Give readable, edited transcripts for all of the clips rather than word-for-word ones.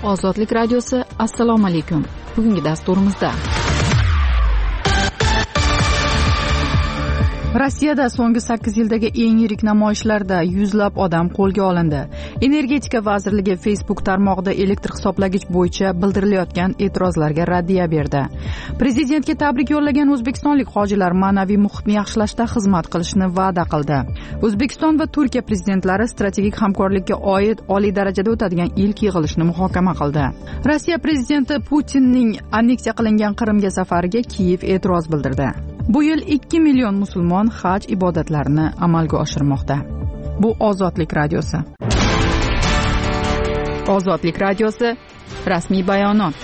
Ozodlik radiosi, assalomu alaykum. Bugungi dasturimizda Rossiyada so'nggi 8 yildagi eng yirik namoyishlarda yuzlab odam qo'lga olindi. Energetika vazirligi Facebook tarmog'ida elektr hisoblagich bo'yicha bildirilayotgan e'tirozlarga raddiya berdi. Prezidentga tabrik yo'llagan o'zbekistonlik hojilar ma'naviy muhitni yaxshilashda xizmat qilishni va'da qildi. O'zbekiston va Turkiya prezidentlari strategik hamkorlikka oid oliy darajada o'tadigan ilk yig'ilishni muhokama qildi. Rossiya prezidenti Putinning anneksiya qilingan Qrimga safariga Kiyev e'tiroz bildirdi. Bu yil 2 million musulmon haj ibodatlarini amalga oshirmoqda. Bu Ozodlik radiosi. Ozodlik radiosi rasmiy bayonot.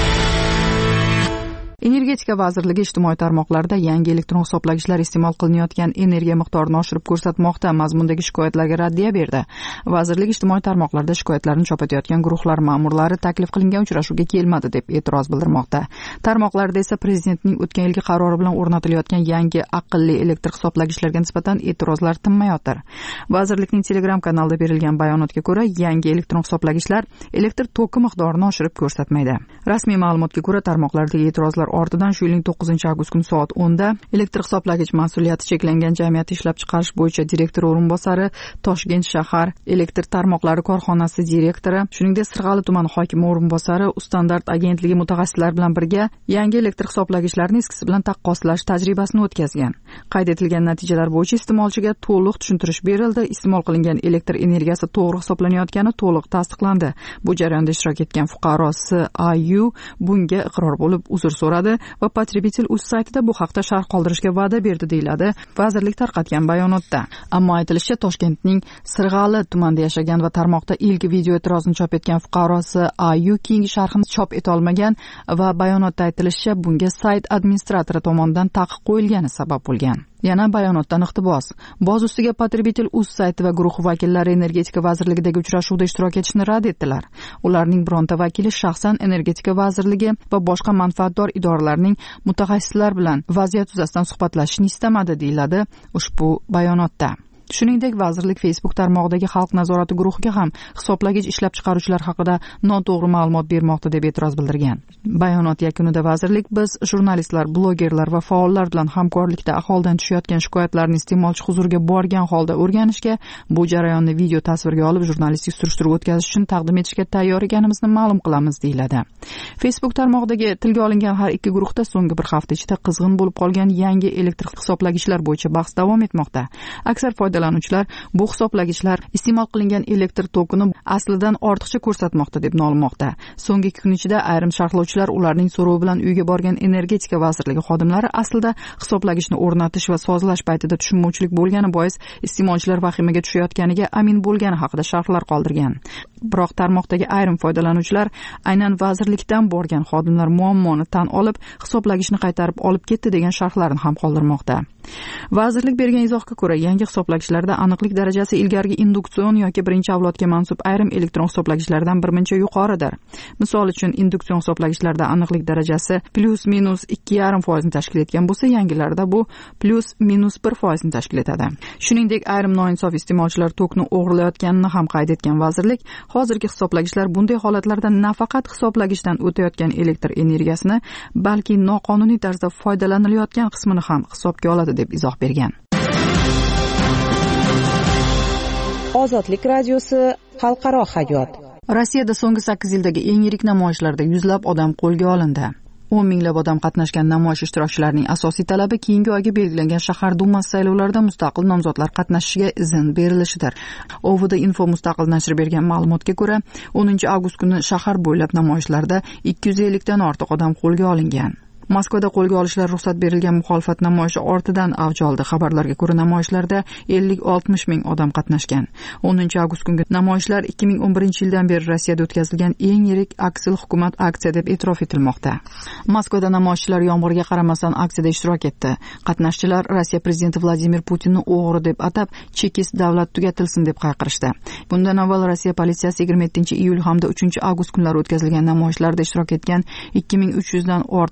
Energetika vazirligi ijtimoiy tarmoqlarda yangi elektron hisoblagichlar iste'mol qilinayotgan energiya miqdorini oshirib ko'rsatmoqda mazmundagi shikoyatlarga raddiya berdi. Vazirlik ijtimoiy tarmoqlarda shikoyatlarni chop etayotgan guruhlar ma'murlari taklif qilingan uchrashuvga kelmadi deb e'tiroz bildirmoqda. Tarmoqlarda esa prezidentning o'tgan yilgi qarori bilan o'rnatilayotgan yangi aqlli elektr hisoblagichlarga nisbatan e'tirozlar tinmayotir. Vazirlikning Telegram kanalida berilgan bayonotga ko'ra, yangi elektron hisoblagichlar elektr toki miqdorini oshirib ko'rsatmaydi. Rasmiy ma'lumotga ko'ra, tarmoqlardagi e'tirozlar ortidan shu yilning 9-avgust kuni soat 10 da elektr hisoblagich mas'uliyati cheklangan jamiyati ishlab chiqarish bo'yicha direktor o'rinbosari, Toshkent shahar elektr tarmoqlari korxonasi direktori, shuningdek Sirg'ali tumani hokimi o'rinbosari Standart agentligi mutaxassislari bilan birga yangi elektr hisoblagichlarni eskisi bilan taqqoslash tajribasini o'tkazgan. Qayd etilgan natijalar bo'yicha iste'molchiga to'liq tushuntirish berildi. Iste'mol qilingan elektr energiyasi to'g'ri hisoblanayotgani to'liq tasdiqlandi. Bu jarayonda ishtirok etgan fuqaro S.A.U. bunga iqror bo'lib uzr so'radi va Potribitel o'z saytida bu haqda sharh qoldirishga va'da berdi, deyiladi vazirlik tarqatgan bayonotda. Ammo aytilishicha, Toshkentning Sirg'ali tumanida yashagan va tarmoqda ilk video e'tirozini chop etgan fuqarosi A.U. keyingi sharhini chop eta olmagan va bayonotda aytilishicha, bunga sayt administratori tomonidan taqiq qo'yilgani sabab bo'lgan. Yana bayonotdan iqtibos. Boz ustiga Potribitel o'z sayti va guruh vakillari energetika vazirligidagi uchrashuvda ishtirok etishni rad etdilar. Ularning bironta vakili shaxsan energetika vazirligi va boshqa manfaatdor idoralarning mutaxassislar bilan vaziyat yuzasidan suhbatlashishni istamadi, deyiladi ushbu bayonotda. Shuningdek, vazirlik Facebook tarmog'idagi xalq nazorati guruhiga ham hisoblagich ishlab chiqaruvchilar haqida noto'g'ri ma'lumot bermoqda deb e'tiroz bildirgan. Bayonot yakunida vazirlik, biz jurnalistlar, blogerlar va faollar bilan hamkorlikda aholidan tushayotgan shikoyatlarni iste'molchi huzuriga borgan holda o'rganishga, bu jarayonni video tasvirga olib jurnalistik surishtiruv o'tkazish uchun taqdim etishga tayyor ekanimizni ma'lum qilamiz, deyiladi. Facebook tarmog'idagi tilga olingan har ikki guruhda so'nggi bir hafta ichida qizg'in bo'lib qolgan yangi elektr hisoblagichlar bo'yicha bahs davom etmoqda. Aksar foydalanuvchilar bu hisoblagichlar iste'mol qilingan elektr tokini aslidan ortiqcha ko'rsatmoqda deb nolimoqda. So'nggi 2 kun ichida ayrim sharhlovchilar ularning so'rovi bilan uyga borgan energetika vazirligi xodimlari aslida hisoblagichni o'rnatish va sozlash paytida tushunmovchilik bo'lgani bois iste'molchilar vahimaga tushayotganiga amin bo'lgani haqida sharhlar qoldirgan. Biroq tarmoqdagi ayrim foydalanuvchilar aynan vazirlikdan borgan xodimlar muammoni tan olib, hisoblagichni qaytarib olib ketdi degan sharhlarni ham qoldirmoqda. Vazirlik bergan izohga ko'ra, yangi hisoblagichlarda aniqlik darajasi ilgarigi induksion yoki birinchi avlodga mansub ayrim elektron hisoblagichlardan birmuncha yuqoridir. Misol uchun, induksion hisoblagichlarda aniqlik darajasi +-2,5% ni tashkil etgan bo'lsa, yangilarda bu +-1% ni tashkil etadi. Shuningdek, ayrim noinsof iste'molchilar tokni o'g'irlayotganini ham qayd etgan vazirlik, hozirgi hisoblagichlar bunday holatlarda nafaqat hisoblagichdan o'tayotgan elektr energiyasini, balki noqonuniy tarzda foydalanilayotgan qismini ham hisobga oladi deb izoh bergan. Ozodlik radiosi, xalqaro hayot. Rossiyada so'nggi 8 yildagi eng yirik namoyishlarda yuzlab odam qo'lga olindi. 10 minglab odam qatnashgan namoyish ishtirokchilarining asosiy talabi keyingi oyga belgilangan shahar dumasi saylovlarida mustaqil nomzodlar qatnashishiga izn berilishidir. OVD Info mustaqil nashri bergan ma'lumotga ko'ra, 10-avgust kuni shahar bo'ylab namoyishlarda 250 dan ortiq odam qo'lga olingan. Moskvada qo'lga olishlar ruxsat berilgan muxolifat namoyishi ortidan avj oldi. Xabarlarga ko'ra, namoyishlarda 50-60 ming odam qatnashgan. 10-avgust kungi namoyishlar 2011-yildan beri Rossiyada o'tkazilgan eng yirik aksil hukumat aksiya deb e'tirof etilmoqda. Moskvada namoyishchilar yomg'irga qaramasdan aksiyada ishtirok etdi. Qatnashchilar Rossiya prezidenti Vladimir Putinni o'g'ri deb atab, chekist davlat tugatilsin deb qayqirishdi. Bundan avval Rossiya politsiyasi 27-iyul hamda 3-avgust kunlari o'tkazilgan namoyishlarda ishtirok etgan 2300 dan ortiq odamni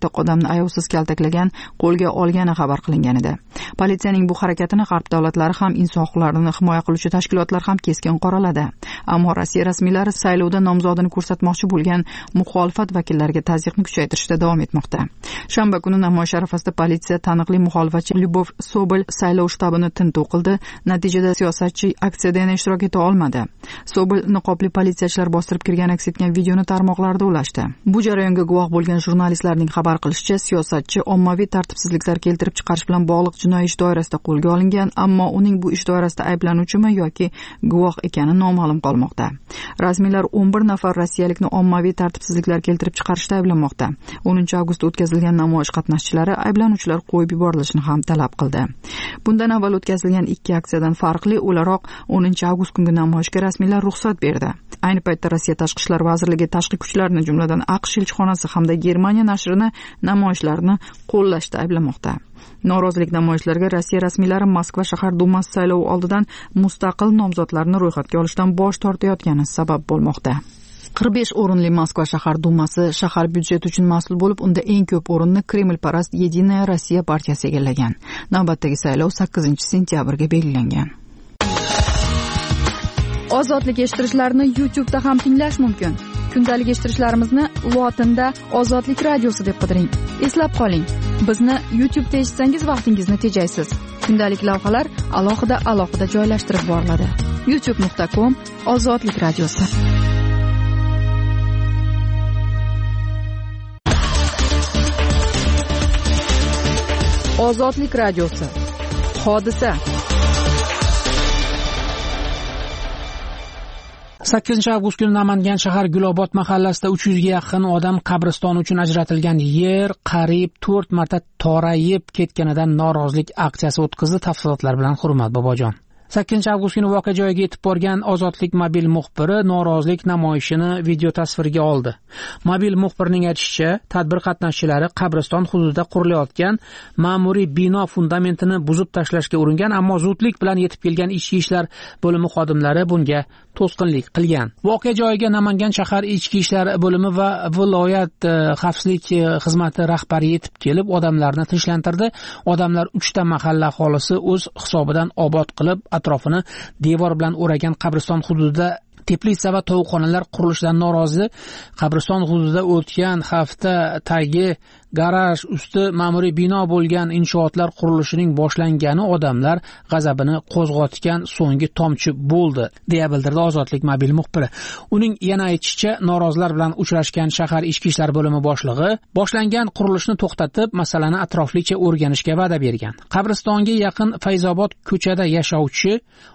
yo'lovchilarni ayovsiz kaltaklagan, qo'lga olgani xabar qilingan edi. Politsiyaning bu harakatini G'arb davlatlari ham inson huquqlarini himoya qiluvchi tashkilotlar ham keskin qoraladi. Ammo Rossiya rasmiylari saylovda nomzodini ko'rsatmoqchi bo'lgan muxolifat vakillariga tazyiqni kuchaytirishda davom etmoqda. Shanba kuni namoyish arafasida politsiya taniqli muxolifatchi Lyubov Sobol saylov shtabini tintuv qildi. Natijada siyosatchi aksiyada yana ishtirok eta olmadi. Sobol niqobli politsiyachilar bostirib kirgan aks etgan videoni tarmoqlarda ulashdi. Bu jarayonga guvoh bo'lgan jurnalistlarning xabar qilishicha, siyosatchi ommaviy tartibsizliklar keltirib chiqarish bilan bog'liq jinoiy ish doirasida qo'lga olingan, ammo uning bu ish doirasida ayblanuvchimi yoki guvoh ekani noma'lum qolmoqda. Rasmiylar 11 nafar rossiyalikni ommaviy tartibsizliklar keltirib chiqarishda ayblamoqda. 10 avgustda o'tkazilgan namoyish qatnashchilari ayblanuvchilar qo'yib yuborilishini ham talab qildi. Bundan avval o'tkazilgan 2 aksiyadan farqli o'laroq 10 avgust kungi namoyishga rasmiylar ruxsat berdi. Ayni paytda Rossiya Tashqi ishlar vazirligi tashqi kuchlarni, jumladan AQSh elchixonasi hamda Germaniya nashrini namoyishlarni qo'llashda ayblamoqda. Norozilik namoyishlariga Rossiya rasmiylari Moskva shahar dumasi saylovi oldidan mustaqil nomzodlarni ro'yxatga olishdan bosh tortayotgani sabab bo'lmoqda. 45 o'rinli Moskva shahar dumasi shahar byudjeti uchun mas'ul bo'lib, unda eng ko'p o'rinni Kreml-parast Единая Rossiya partiyasi egallagan. Navbatdagi saylov 8-sentyabrga belgilangan. Ozodlik eshittirishlarni YouTube'da ham tinglash mumkin. Kundalik eshittirishlarimizni lotinda Ozodlik radiosi deb qidiring. Eslab qoling, bizni YouTube'da eshitsangiz vaqtingizni tejaysiz. Kundalik lavhalar alohida joylashtirib boriladi. youtube.com Ozodlik radiosi. Ozodlik radiosi. Hodisa. 8 avgust kuni Namangan shahar Gulobod mahallasida 300 ga yaqin odam qabriston uchun ajratilgan yer qariyb 4 marta torayib ketganidan norozilik aksiyasi o'tkazdi. Tafsilotlar bilan Hurmat Bobojon. 8 avgust kuni voqea joyiga yetib borgan Ozodlik mobil muxbiri norozilik namoyishini video tasvirga oldi. Mobil muxbirning aytishicha, tadbir qatnashchilari qabriston hududida qurilayotgan ma'muriy bino fundamentini buzib tashlashga uringan, ammo zudlik bilan yetib kelgan ichki ishlar bo'limi xodimlari bunga to'sqinlik qilgan. Voqea joyiga Namangan shahar ichki ishlar bo'limi va viloyat xavfsizlik xizmati rahbari yetib kelib, odamlarni tinchlantirdi. Odamlar 3 ta mahalla aholisi o'z hisobidan obod qilib, atrofini devor bilan o'ragan qabriston hududida teplitsa va tovuqxonalar qurilishidan norozi. Qabriston hududida o'tgan hafta tagi garaj usti ma'muriy bino bo'lgan inshootlar qurilishining boshlangani odamlar g'azabini qo'zg'atgan so'nggi tomchi bo'ldi, deya bildirdi Ozodlik mobil muxbiri. Uning yana aytishicha, norozilar bilan uchrashgan shahar ichki ishlar bo'limi boshlig'i boshlangan qurilishni to'xtatib, masalani atroflicha o'rganishga va'da bergan. Qabristonga yaqin Fayzobod ko'chada yashovchi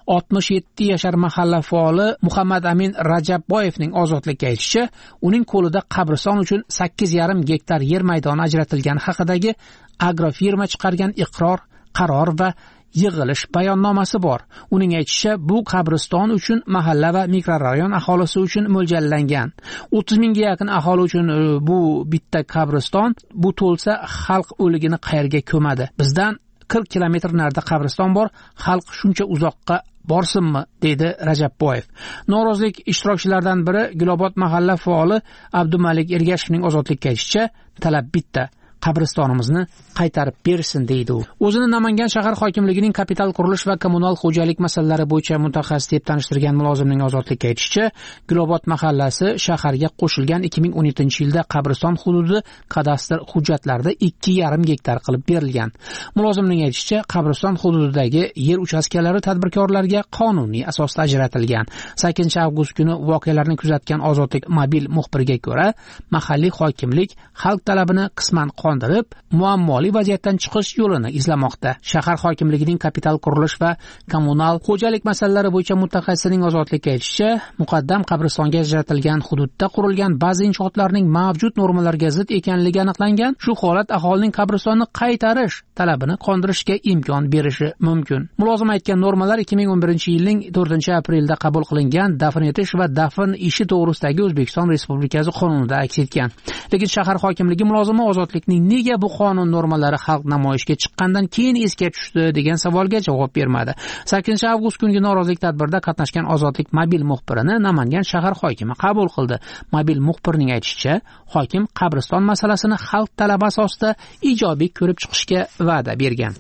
67 yashar mahalla faoli Muhammad Amin Rajabboyevning Ozodlikka aytishicha, uning qo'lida qabriston uchun 8,5 gektar yer maydoni ajratilgani haqidagi agrofirma chiqargan iqror, qaror va yig'ilish bayonnomasi bor. Uning aytishicha, bu qabriston uchun mahalla va mikrorayon aholisi uchun mo'ljallangan. 30 mingga yaqin aholi uchun bu bitta qabriston, bu to'lsa xalq o'ligini qayerga ko'madi? Bizdan 40 kilometr narida qabriston bor, xalq shuncha uzoqqa borsinmi, dedi Rajabboyev. Norozilik ishtirokchilaridan biri Gulobod mahalla faoli Abdumalik Ergashevning Ozodlikka aytishicha, talab bitta: qabristonimizni qaytarib bersin, deydi u. O'zini Namangan shahar hokimligining kapital qurilish va kommunal xo'jalik masalalari bo'yicha mutaxassis deb tanishtirgan mulozimning Ozodlikka aytishicha, Gulobod mahallasi shaharga qo'shilgan 2017-yilda qabriston hududi kadastr hujjatlarida 2,5 gektar qilib berilgan. Mulozimning aytishicha, qabriston hududidagi yer uchastkalari tadbirkorlarga qonuniy asosda ajratilgan. 8 avgust kuni voqealarni kuzatgan Ozodlik mobil muxbiriga ko'ra, mahalliy hokimlik xalq talabini qisman qondirib, muammoli vaziyatdan chiqish yo'lini izlamoqda. Shahar hokimligining kapital qurilish va kommunal xo'jalik masalalari bo'yicha mutaxassisining Ozodlikka aytishicha, muqaddam qabristonga ajratilgan hududda qurilgan ba'zi inshootlarning mavjud normalarga zid ekanligi aniqlangan. Shu holat aholining qabristonni qaytarish talabini qondirishga imkon berishi mumkin. Mulozim aytgan normalar 2011-yilning 4-aprelda qabul qilingan dafn etish va dafn ishi to'g'risidagi O'zbekiston Respublikasi qonunida aks etgan. Lekin shahar hokimligi mulozimi Ozodlikning nega bu qonun normalari xalq namoyishga chiqqandan keyin esga tushdi degan savolga javob bermadi. 8 avgust kungi norozilik tadbirida qatnashgan Ozodlik mobil muxbirini Namangan shahar hokimi qabul qildi. Mobil muxbirning aytishicha, hokim qabriston masalasini xalq talabi asosida ijobiy ko'rib chiqishga va'da bergan.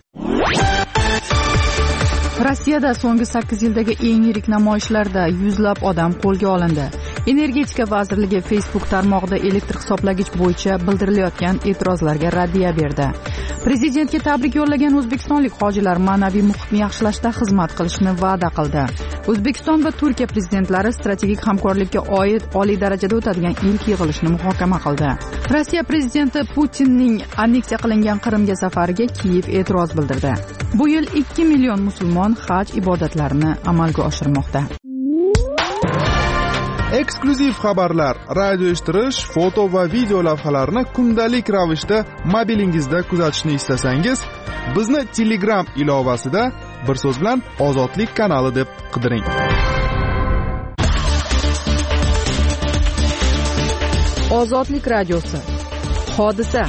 Rossiyada so'nggi 8 yildagi eng yirik namoyishlarda yuzlab odam qo'lga olindi. Energetika vazirligi Facebook tarmog'ida elektr hisoblagich bo'yicha bildirilayotgan e'tirozlarga raddiya berdi. Prezidentga tabrik yo'llagan o'zbekistonlik hojilar ma'naviy muhitni yaxshilashda xizmat qilishni va'da qildi. O'zbekiston va Turkiya prezidentlari strategik hamkorlikka oid oliy darajada o'tadigan ilk yig'ilishni muhokama qildi. Rossiya prezidenti Putinning anneksiya qilingan Qrimga safariga Kiyev e'tiroz bildirdi. Bu yil 2 million musulmon haj ibodatlarini amalga oshirmoqda. Eksklyuziv xabarlar, radio eshittirish, foto va video lavhalarni kundalik ravishda mobilingizda kuzatishni istasangiz, bizni Telegram ilovasida bir so'z bilan Ozodlik kanali deb qidiring. Ozodlik radiosi. Hodisa.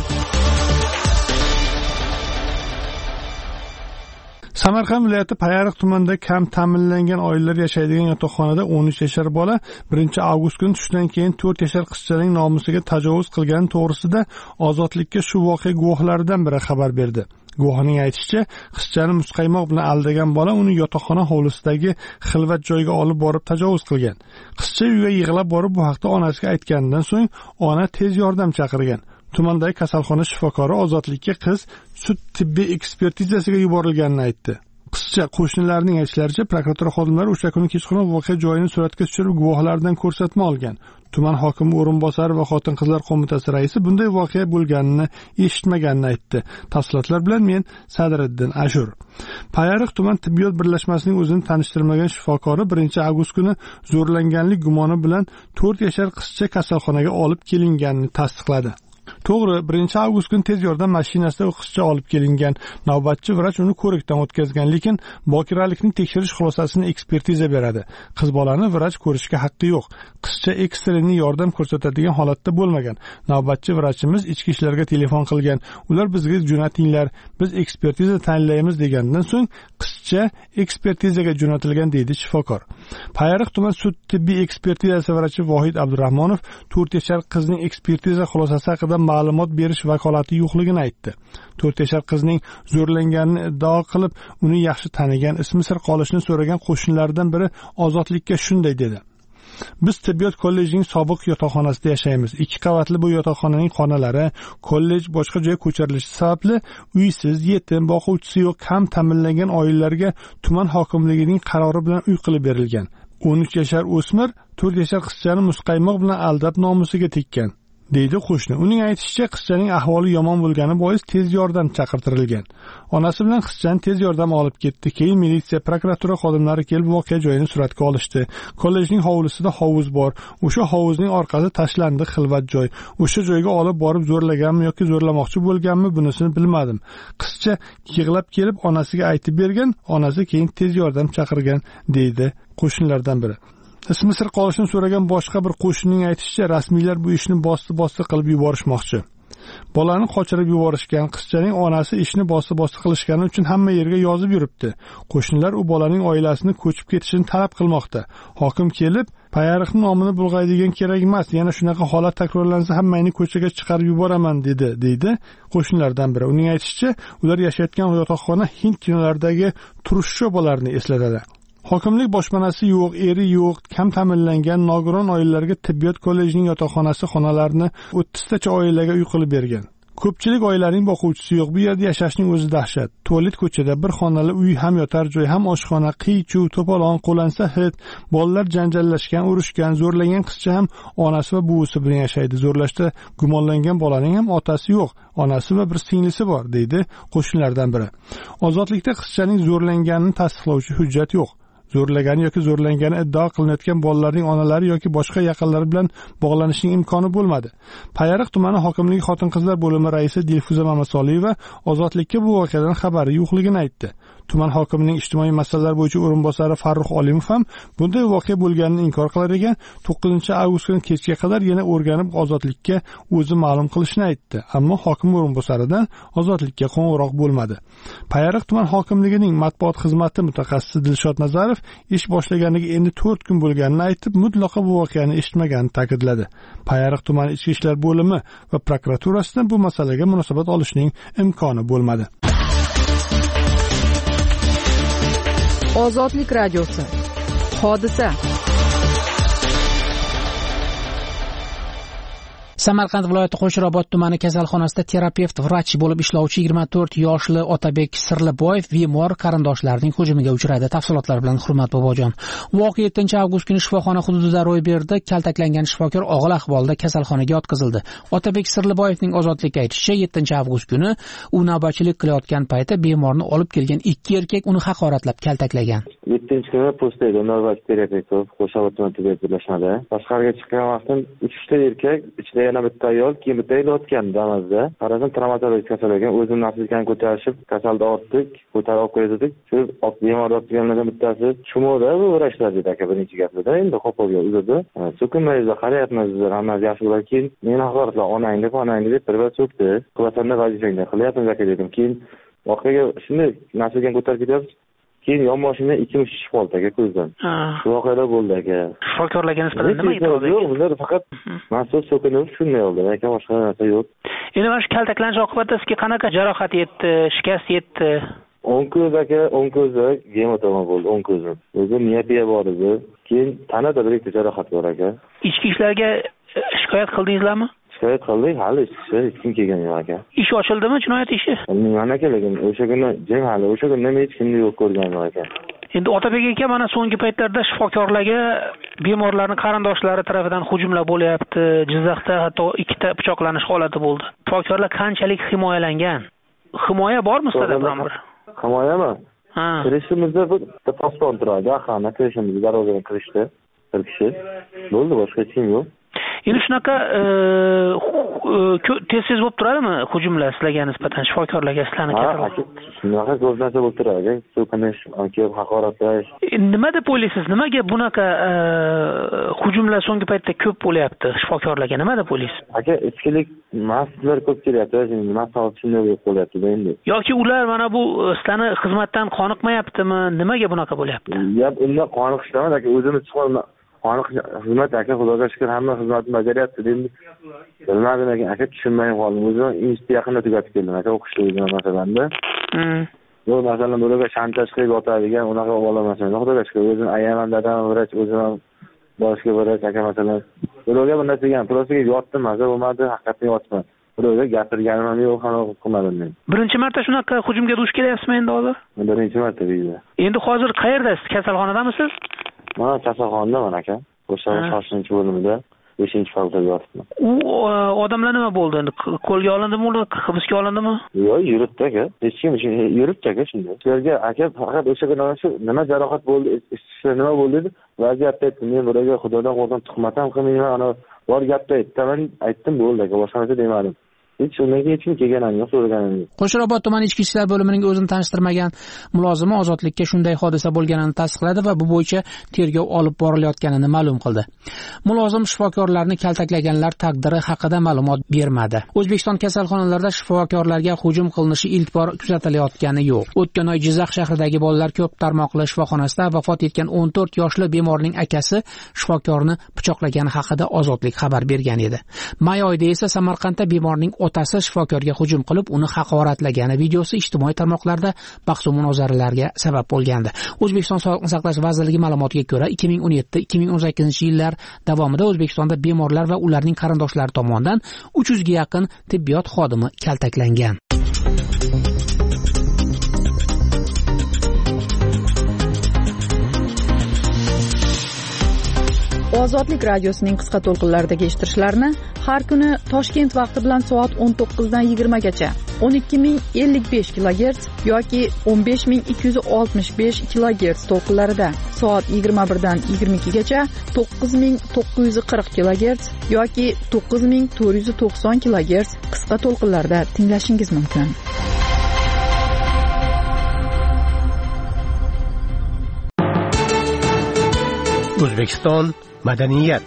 Samarqand viloyati Payariq tumanida kam ta'minlangan oilalar yashaydigan yotoqxonada 13 yashar bola 1 avgust kuni tushdan keyin 4 yashar qizchaning nomusiga tajovuz qilgani to'g'risida Ozodlikka shu voqea guvohlaridan biri xabar berdi. Guvohning aytishicha, qizchani muzqaymoq bilan aldagan bola uni yotoqxona hovlisidagi xilvat joyga olib borib tajovuz qilgan. Qizcha uyga yig'lab borib bu haqda onasiga aytganidan so'ng ona tez yordam chaqirgan. Tumandagi kasalxona shifokori Ozodlikka qiz sud tibbiy ekspertizasiga yuborilganini aytdi. Qizcha qo'shnilarning aytishlaricha, prokuratura xodimlari o'sha kuni kechqurun voqea joyini suratga tushirib guvohlardan ko'rsatma olgan. Tuman hokimi o'rinbosari va Xotin-qizlar qo'mitasi raisi bunday voqea bo'lganini eshitmaganini aytdi. Tafsilotlar bilan men Sadriddin Ashur. Payariq tuman tibbiyot birlashmasining o'zini tanishtirmagan shifokori 1 avgust kuni zo'rlanganlik gumoni bilan 4 yashar qizcha kasalxonaga olib kelinganini tasdiqladi. To'g'ri, 1 avgust kuni tez yordam mashinasida u qizcha olib kelingan. Navbatchi vrach uni ko'rikdan o'tkazgan, lekin bokiralikni tekshirish xulosasini ekspertiza beradi. Qiz bolani vrach ko'rishga haqqi yo'q. Qizcha ekstreniy yordam ko'rsatadigan holatda bo'lmagan. Navbatchi vrachimiz ichki ishlarga telefon qilgan. Ular bizga jo'natinglar, biz ekspertiza tayinlaymiz degandan so'ng qizcha ekspertizaga jo'natilgan deydi shifokor. Payariq tuman sud tibbiy ekspertizasi vrachi Vohid Abdurahmonov 4 yashar qizning ekspertiza xulosasi haqida ma'lumot berish vakolati yo'qligini aytdi. 4 yashar qizning zo'rlanganini iddao qilib, uni yaxshi tanigan, ismi sir qolishini so'ragan qo'shnilardan biri Ozodlikka shunday dedi: Biz tibbiyot kollejining sobiq yotoqxonasida yashaymiz. 2 qavatli bu yotoqxonaning xonalari, kollej boshqa joyga ko'chirilishi sababli uysiz, yetim, boquvchisi yo'q kam ta'minlangan oilalarga tuman hokimligining qarori bilan uy qilib berilgan. 13 yashar o'smir 4 yashar qizchani muzqaymoq bilan aldab nomusiga tekkan, deydi qo'shni. Uning aytishicha, qizchaning ahvoli yomon bo'lgani bois tez yordam chaqirtirilgan. Onasi bilan qizchani tez yordam olib ketdi. Keyin militsiya, prokuratura xodimlari kelib voqea joyini suratga olishdi. Kollejning hovlisida hovuz bor. O'sha hovuzning orqasi tashlandi xilvat joy. O'sha joyga olib borib zo'rlaganmi yoki zo'rlamoqchi bo'lganmi, bunisini bilmadim. Qizcha yig'lab kelib onasiga aytib bergan, onasi keyin tez yordam chaqirgan, deydi qo'shnilardan biri. Ismi sir qolishini so'ragan boshqa bir qo'shnining aytishicha, rasmiylar bu ishni bosti qilib yuborishmoqchi. Bolani qochirib yuborishgan, qizchaning onasi ishni bosti qilishgani uchun hamma yerga yozib yuribdi. Qo'shnilar u bolaning oilasini ko'chib ketishini talab qilmoqda. Hokim kelib, Payariqning nomini bulg'aydigan kerak emas, yana shunaqa holat takrorlansa hammani ko'chaga chiqarib yuboraman deydi qo'shnilardan biri. Uning aytishicha, ular yashayotgan yotoqxona Hind kinolaridagi turush sho'balarini eslatadi. Hokimlik boshpanasi yo'q, eri yo'q, kam ta'minlangan nogiron oilalarga tibbiyot kollejining yotoqxonasi xonalarini 30 tacha oilaga uy qilib bergan. Ko'pchilik oilaning boquvchisi yo'q. Bu yerda yashashning o'zi dahshat. Tualet ko'chada, bir xonali uy, ham yotar joy, ham oshxona, qiy-chuv, to'polon, qo'lansa hid, bolalar janjallashgan, urushgan, zo'rlangan qizcha ham onasi va buvisi bilan yashaydi. Zo'rlashda gumonlangan bolaning ham otasi yo'q, onasi va bir singlisi bor, deydi qo'shnilardan biri. Ozodlikda qizchaning zo'rlanganini tasdiqlovchi hujjat yo'q. Zo'rlagani yoki zo'rlangani iddao qilinayotgan bolalarning onalari yoki boshqa yaqinlari bilan bog'lanishning imkoni bo'lmadi. Payariq tumani hokimligi Xotin-qizlar bo'limi raisi Dilfuza Mamasoliyeva Ozodlikka bu voqeadan xabari yo'qligini aytdi. Tuman hokimining ijtimoiy masalalar bo'yicha o'rinbosari Farruh Olimov ham bunday voqea bo'lganini inkor qilar ekan, 9-avgust kuni kechga qadar yana o'rganib ozodlikka o'zi ma'lum qilishini aytdi. Ammo hokim o'rinbosaridan ozodlikka qo'ng'iroq bo'lmadi. Payariq tuman hokimligining matbuot xizmati mutaxassisi Dilshod Nazarov ish boshlaganiga endi 4 kun bo'lganini aytib, mutlaqo bu voqeani eshitmaganini ta'kidladi. Payariq tuman ichki ishlar bo'limi va prokuraturasidan bu masalaga munosabat olishning imkoni bo'lmadi. Ozodlik radiosi. Hodisa. Samarqand viloyati Qo'shrobod tumani kasalxonasida terapevt vrach bo'lib ishlovchi 24 yoshli Otabek Sirliboyev bemor qarindoshlarining hujumiga uchradi. Tafsilotlar bilan Hurmat Bobojon. Voqea 7-avgust kuni shifoxona hududida ro'y berdi. Kaltaklangan shifokor og'ir ahvolda kasalxonaga yotqizildi. Otabek Sirliboyevning ozodlikka aytishicha, 7-avgust kuni u navbatchilik qilayotgan paytda bemorni olib kelgan ikki erkak uni haqoratlab kaltaklagan. 7-kuni postda navbat terapevt Qo'shrobod tuman birlashmada. Tashqariga chiqqan vaqtim 3 ta erkak, ichida yana bitta ayol, keyin bitta ayol yotgan damazda. Qarasam travmatologik kasal ekan, o'zim nafslikani ko'tarishib, kasalni ortdik, ko'tarib olib keldik. Shu bemor yotganlardan bittasi Chumoda bu vrachlar dedi aka birinchi gapida. Endi qo'polga uzadi. So'kinmaysiz, qarayapmiz, hammasi yaxshi bo'lar. Keyin meni haqoratlar, onangni deb bir so'kdi. Qilasanlar vazifangni qilyapmiz aka dedim. Keyin voqeaga shunday nafslikani ko'tarib ketyapmiz. Keyin yon mashina 2 mush tushib qoldi aka ko'zdan. Shu voqealar bo'ldi aka. Shifokorlarga nisbatan nima e'tiroz? Yo'q, ular faqat mas'ul so'kinib shunday oldi aka, boshqa narsa yo'q. Endi mana shu kaltaklanish oqibatida sizga qanaqa jarohat yetdi, shikast yetdi? O'ng ko'z aka, o'ng ko'zda gematoma bo'ldi, o'ng ko'zim. O'zi miyopiya bor edi. Keyin tanada bir ikkita jarohat bor aka. Ichki ishlarga shikoyat qildingizlarmi? Shikoyat qildik, hali hech kim kelgan yo'q aka. Ish ochildimi, jinoyat ishi? Bilmayman aka, lekin o'sha kuni jang hali, o'sha kunda hech kimni yo'q ko'rganim aka. Endi Otabek aka mana so'nggi paytlarda shifokorlarga bemorlarning qarindoshlari tomonidan hujumlar bo'lyapti. Jizzaxda hatto 2 ta pichoqlanish holati bo'ldi. Shifokorlar qanchalik himoyalangan? Himoya bormi sizda biron bir? Himoyami? Ha. Kirishimizda bir pasport turadi, ahana kirishimizda darvozadan kirishdi. Bir kishi. Bo'ldi, boshqa hech kim yo'q. Endi shunaqa tez bo'lib turadimi hujumlar sizlarga nisbatan shifokorlarga sizlarni kasalxonaga? Shunaqa ko'p narsa bo'lib turadi, so'kinish, kelib haqoratlash. Nima deb o'ylaysiz? Nimaga bunaqa hujumlar so'nggi paytda ko'p bo'lyapti shifokorlarga? Nima deb o'ylaysiz? Aka, ichkilik mas'ullar ko'p kelyapti, mas'ul shunday bo'lib qolyapti endi. Yoki ular mana bu sizlarni xizmatdan qoniqmayaptimi? Nimaga bunaqa bo'lyapti? Gap undan qoniqish emas, aka, o'zimiz chiqib xizmat aka, xudoga shukr hamma xizmatni bajaryapti endi. Bilmadim aka, tushunmay qoldim. O'zim institut yaqinda tugatib keldim aka, o'qishda o'zim masalanda. Bu masalan bularga shantaj qilib yotadigan unaqa olamasan. Xudoga shukr o'zim ayyaman dadam vrach, o'zim boshqa vrach aka masalan. Bularga bir narsa degan, prostaga yotdim, maza bo'lmadi, haqiqatdan yotdim. Bularga gapirganim ham yo'q, hali qilmadim men. Birinchi marta shunaqa hujumga duch kelyapsizmi endi hozir? Birinchi marta deydi. Endi hozir qayerdasiz? Kasalxonadamisiz? Mana kasalxonaman aka. O'sha shoshilinch bo'limida 5-qavatda yotibman. U odamlar nima bo'ldi endi? Qo'lga olindimi, ular hibsga olindimi? Yo'q, yuribdi aka. Hech kim yuribdi aka shunday. Sizlarga aka faqat o'sha kuni shu nima jarohat bo'ldi, nima bo'ldi deb vaziyatda aytdim. Men bularga xudodan qo'rqib tuhmat ham qilmayman, ana bor gapda aytdim bo'ldi aka, boshqa narsa demadim. Hech kim kelganim yo'q, so'raganim yo'q. Qo'shrobod tuman ichki ishlar bo'limining o'zini tanishtirmagan mulozimi ozodlikka shunday hodisa bo'lganini tasdiqladi va bu bo'yicha tergov olib borilayotganini ma'lum qildi. Mulozim shifokorlarni kaltaklaganlar taqdiri haqida ma'lumot bermadi. O'zbekiston kasalxonalarida shifokorlarga hujum qilinishi ilk bor kuzatilayotgani yo'q. O'tgan oy Jizzax shahridagi bolalar ko'p tarmoqli shifoxonasida vafot etgan 14 yoshli bemorning akasi shifokorni pichoqlagani haqida Ozodlik xabar bergan edi. May oyida esa Samarqandda bemorning otasi shifokorga hujum qilib, uni haqoratlagani videosi ijtimoiy tarmoqlarda bahs va munozaralarga sabab bo'lgandi. O'zbekiston Sog'liqni saqlash vazirligi ma'lumotiga ko'ra, 2017-2018-yillar davomida O'zbekistonda bemorlar va ularning qarindoshlari tomonidan 300 ga yaqin tibbiyot xodimi kaltaklangan. Ozodlik radiosining qisqa to'lqinlaridagi eshittirishlarni har kuni Toshkent vaqti bilan soat 19 dan 20 gacha 12055 kHz yoki 15265 kHz to'lqinlarida, soat 21 dan 22 gacha 9940 kHz yoki 9490 kHz qisqa to'lqinlarda tinglashingiz mumkin. O'zbekiston madaniyat.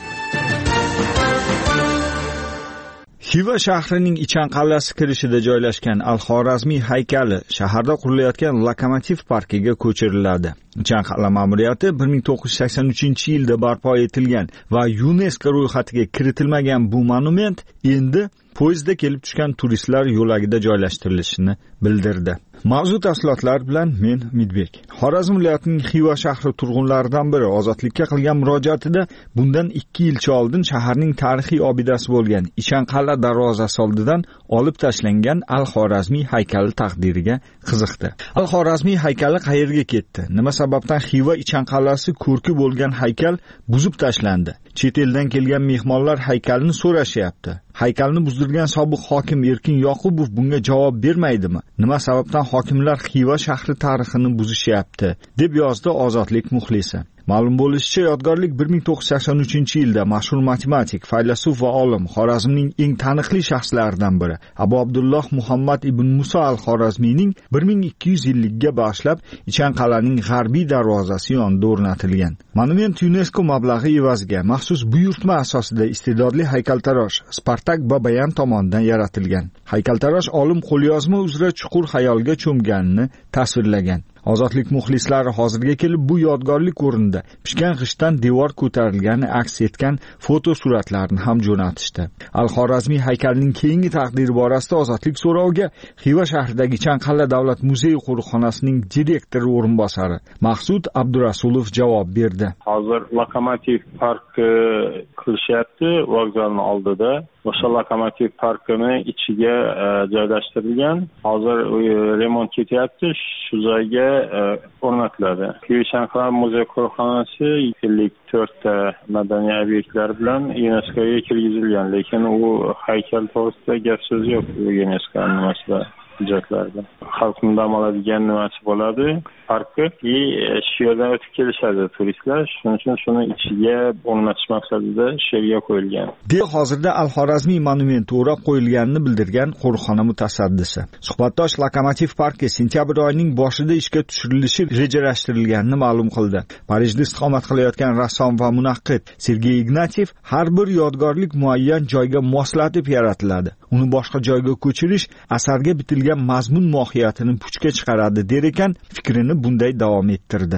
Xiva shahrining Ichanqal'asi kirishida joylashgan Al-Xorazmiy haykali shaharda qurilayotgan Lokomotiv parkiga ko'chiriladi. Ichanqal'a ma'muriyati 1983-yilda barpo etilgan va UNESCO ro'yxatiga kiritilmagan bu monument endi poyezdda kelib tushgan turistlar yo'lagida joylashtirilishini bildirdi. Mavzu tafsilotlar bilan men Midbek. Xorazm viloyatining Xiva shahri turg'unlaridan biri ozodlikka qilgan murojaatida bundan 2 yilcha oldin shaharning tarixiy obidasi bo'lgan Ichanqal'a darvozasi oldidan olib tashlangan Al-Xorazmiy haykali taqdiriga qiziqdi. Al-Xorazmiy haykali qayerga ketdi? Nima sababdan Xiva Ichanqal'asi ko'rki bo'lgan haykal buzib tashlandi? Chet eldan kelgan mehmonlar haykalni so'rashyapti. Haykalni buzdirgan sobiq hokim Erkin Yoqubov bunga javob bermaydimi? Nima sababdan hokimlar Xiva shahri tarixini buzishyapti, deb yozdi Ozodlik muxlisi. Ma'lum bo'lishicha, yodgorlik 1983-yilda mashhur matematik, faylasuf va olim Xorazmning eng taniqli shaxslaridan biri Abu Abdulloh Muhammad ibn Muso al-Xorazmiyning 1200 yilligiga bag'ishlab Ichanqal'aning g'arbiy darvozasi yonida o'rnatilgan. Monument UNESCO mablag'i evaziga maxsus buyurtma asosida iste'dodli haykaltarosh Spartak Babayan tomonidan yaratilgan. Haykaltarosh olim qo'lyozma uzra chuqur xayolga cho'mganini tasvirlagan. Ozodlik muxlislari hozirga kelib bu yodgorlik o'rnida pishgan g'ishtdan devor ko'tarilgani aks etgan foto suratlarni ham jo'natishdi. Al-Xorazmiy haykalining keyingi taqdiri borasida Ozodlik so'roviga Xiva shahridagi Ichanqal'a davlat muzeyi qo'riqxonasining direktori o'rinbosari Maqsud Abdurasulov javob berdi. Hozir Lokomotiv parki qilishyapti vokzalning oldida. O'sha Lokomotiv parkini ichiga joylashtirilgan. Hozir remont ketyapti. Shu joyga o'rnatiladi. Ichanqal'a muzey qo'riqxonasi 4 ta madaniy obyektlar bilan UNESCOga kirgizilgan, lekin u haykal to'g'risida gap so'z yo'q UNESCO nimasida. Hujjatlarda xalqning dam oladigan nimasi bo'ladi parki, shu yerdan o'tib kelishadi turistlar, shuning uchun shuni ichiga o'rnatish maqsadida shu yerga qo'yilgan. Hozirda Al-Xorazmiy monumenti o'rab qo'yilganini bildirgan qo'riqxona mutasaddisi. Suhbatdosh Lokomotiv parki sentyabr oyining boshida ishga tushirilishi rejalashtirilganini ma'lum qildi. Parijda istiqomat qilayotgan rassom va munaqqid Sergey Ignatiev har bir yodgorlik muayyan joyga moslatib yaratiladi. Uni boshqa joyga ko'chirish asarga bitilgan mazmun mohiyatini puchga chiqaradi der ekan, fikrini bunday davom ettirdi.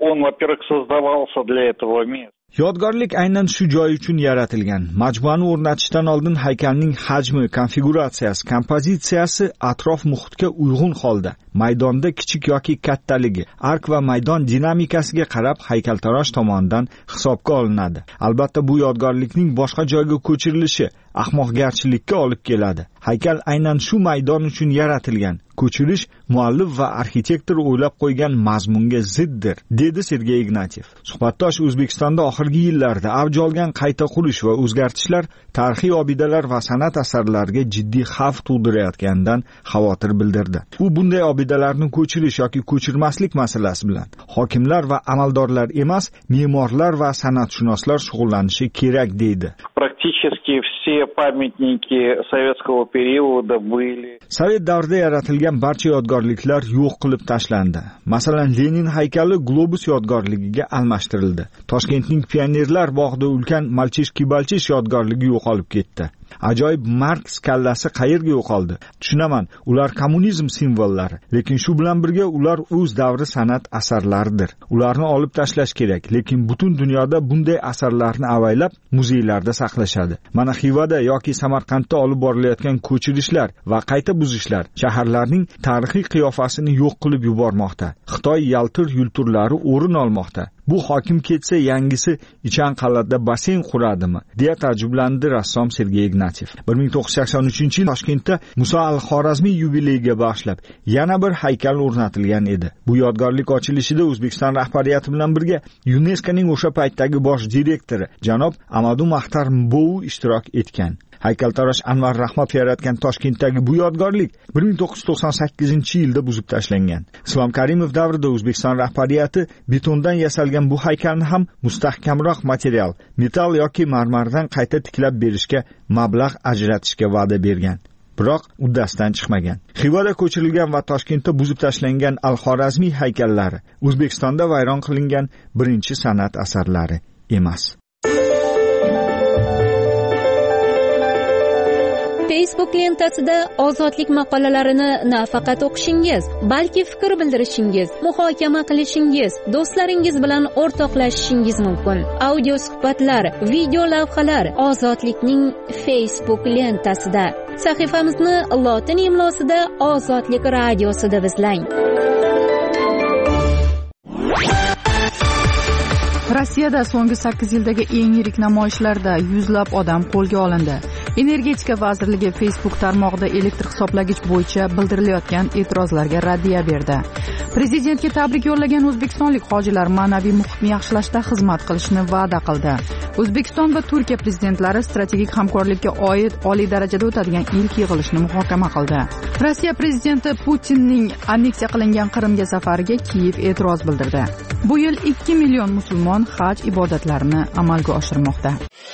Yodgorlik aynan shu joy uchun yaratilgan. Majmuani o'rnatishdan oldin haykalning hajmi, konfiguratsiyasi, kompozitsiyasi atrof muhitga uyg'un holda, maydonda kichik yoki kattaligi, ark va maydon dinamikasiga qarab haykaltarosh tomonidan hisobga olinadi. Albatta bu yodgorlikning boshqa joyga ko'chirilishi ahmoqgarchilikka olib keladi. Haykal aynan shu maydon uchun yaratilgan. Ko'chirish muallif va arxitektor o'ylab qo'ygan mazmunga ziddir, dedi Sergey Ignatiev. Suhbatdosh O'zbekistonda oxirgi yillarda avj olgan qayta qurish va o'zgartishlar tarixiy obidalar va san'at asarlariga jiddiy xavf tug'dirayotganidan xavotir bildirdi. U bunday obidalarni ko'chirish yoki ko'chirmaslik masalasi bilan hokimlar va amaldorlar emas, me'morlar va san'atshunoslar shug'ullanishi kerak deydi. Практически все памятники советского периода были. Sovet davrida yaratilgan barcha yodgorliklar yo'q qilib tashlandi. Masalan, Lenin haykali Globus yodgorligiga almashtirildi. Toshkentning Pionerlar bog'ida ulkan Malchish-Kibalchish yodgorligi yo'qolib ketdi. Ajoyib Marks kallasi qayerga yo'qoldi? Tushunaman, ular kommunizm simvollari, lekin shu bilan birga ular o'z davri san'at asarlaridir. Ularni olib tashlash kerak, lekin butun dunyoda bunday asarlarni avaylab muzeylarda saqlashadi. Mana Xivada yoki Samarqandda olib borilayotgan ko'chirishlar va qayta buzishlar shaharlarning tarixiy qiyofasini yo'q qilib yubormoqda. Xitoy yaltir yulturlari o'rin olmoqda. Bu hokim ketsa yangisi Ichanqal'ada basen quradimi? deya ta'jjublandi rassom Sergey Ignatiev. 1983-yil Toshkentda Muso al-Xorazmiy yubileyiga bag'ishlab yana bir haykal o'rnatilgan edi. Bu yodgorlik ochilishida O'zbekiston rahbariyati bilan birga UNESCOning o'sha paytdagi bosh direktori janob Amadu Maxtar Mbou ishtirok etgan. Haykaltarosh Anvar Rahmatov yaratgan Toshkentdagi bu yodgorlik 1998-yilda buzib tashlangan. Islom Karimov davrida O'zbekiston rahbariyati betondan yasalgan bu haykalni ham mustahkamroq material, metall yoki marmardan qayta tiklab berishga mablag' ajratishga va'da bergan. Biroq uddasidan chiqmagan. Xivada ko'chirilgan va Toshkentda buzib tashlangan Al-Xorazmiy haykallari O'zbekistonda vayron qilingan birinchi san'at asarlari emas. Facebook lentasida ozodlik maqolalarini nafaqat o'qishingiz, balki fikr bildirishingiz, muhokama qilishingiz, do'stlaringiz bilan o'rtoqlashishingiz mumkin. Audio suhbatlar, video lavhalar ozodlikning Facebook lentasida. Sahifamizni lotin imlosida Ozodlik radiosi deb izlang. Rossiyada so'nggi 8 yildagi eng yirik namoyishlarda yuzlab odam qo'lga olindi. Energetika vazirligi Facebook tarmog'ida elektr hisoblagich bo'yicha bildirilayotgan e'tirozlarga raddiya berdi. Prezidentga tabrik yo'llagan o'zbekistonlik hojilar ma'naviy muhitni yaxshilashda xizmat qilishni va'da qildi. O'zbekiston va Turkiya prezidentlari strategik hamkorlikka oid oliy darajada o'tadigan ilk yig'ilishni muhokama qildi. Rossiya prezidenti Putinning anneksiya qilingan Qrimga safariga Kiyev e'tiroz bildirdi. Bu yil 2 million musulmon haj ibodatlarini amalga oshirmoqda.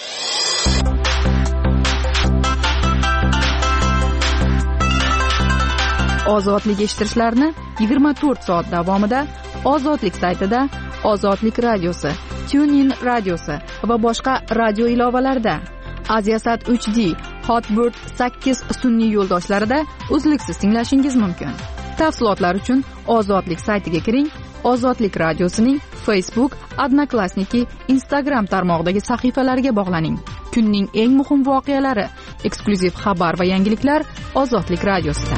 Ozodlik eshittirishlarni 24 soat davomida Ozodlik saytida, Ozodlik radiosi, TuneIn radiosi va boshqa radio ilovalarida, Aziasat 3D, Hotbird 8 sun'iy yo'ldoshlarida uzluksiz tinglashingiz mumkin. Tafsilotlar uchun Ozodlik saytiga kiring. Ozodlik radiosining Facebook, Odnoklassniki, Instagram tarmog'idagi sahifalariga bog'laning. Kunning eng muhim voqealari, eksklyuziv xabar va yangiliklar Ozodlik radiosida.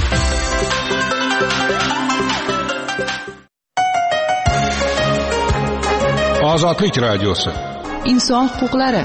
Ozodlik radiosi. Inson huquqlari.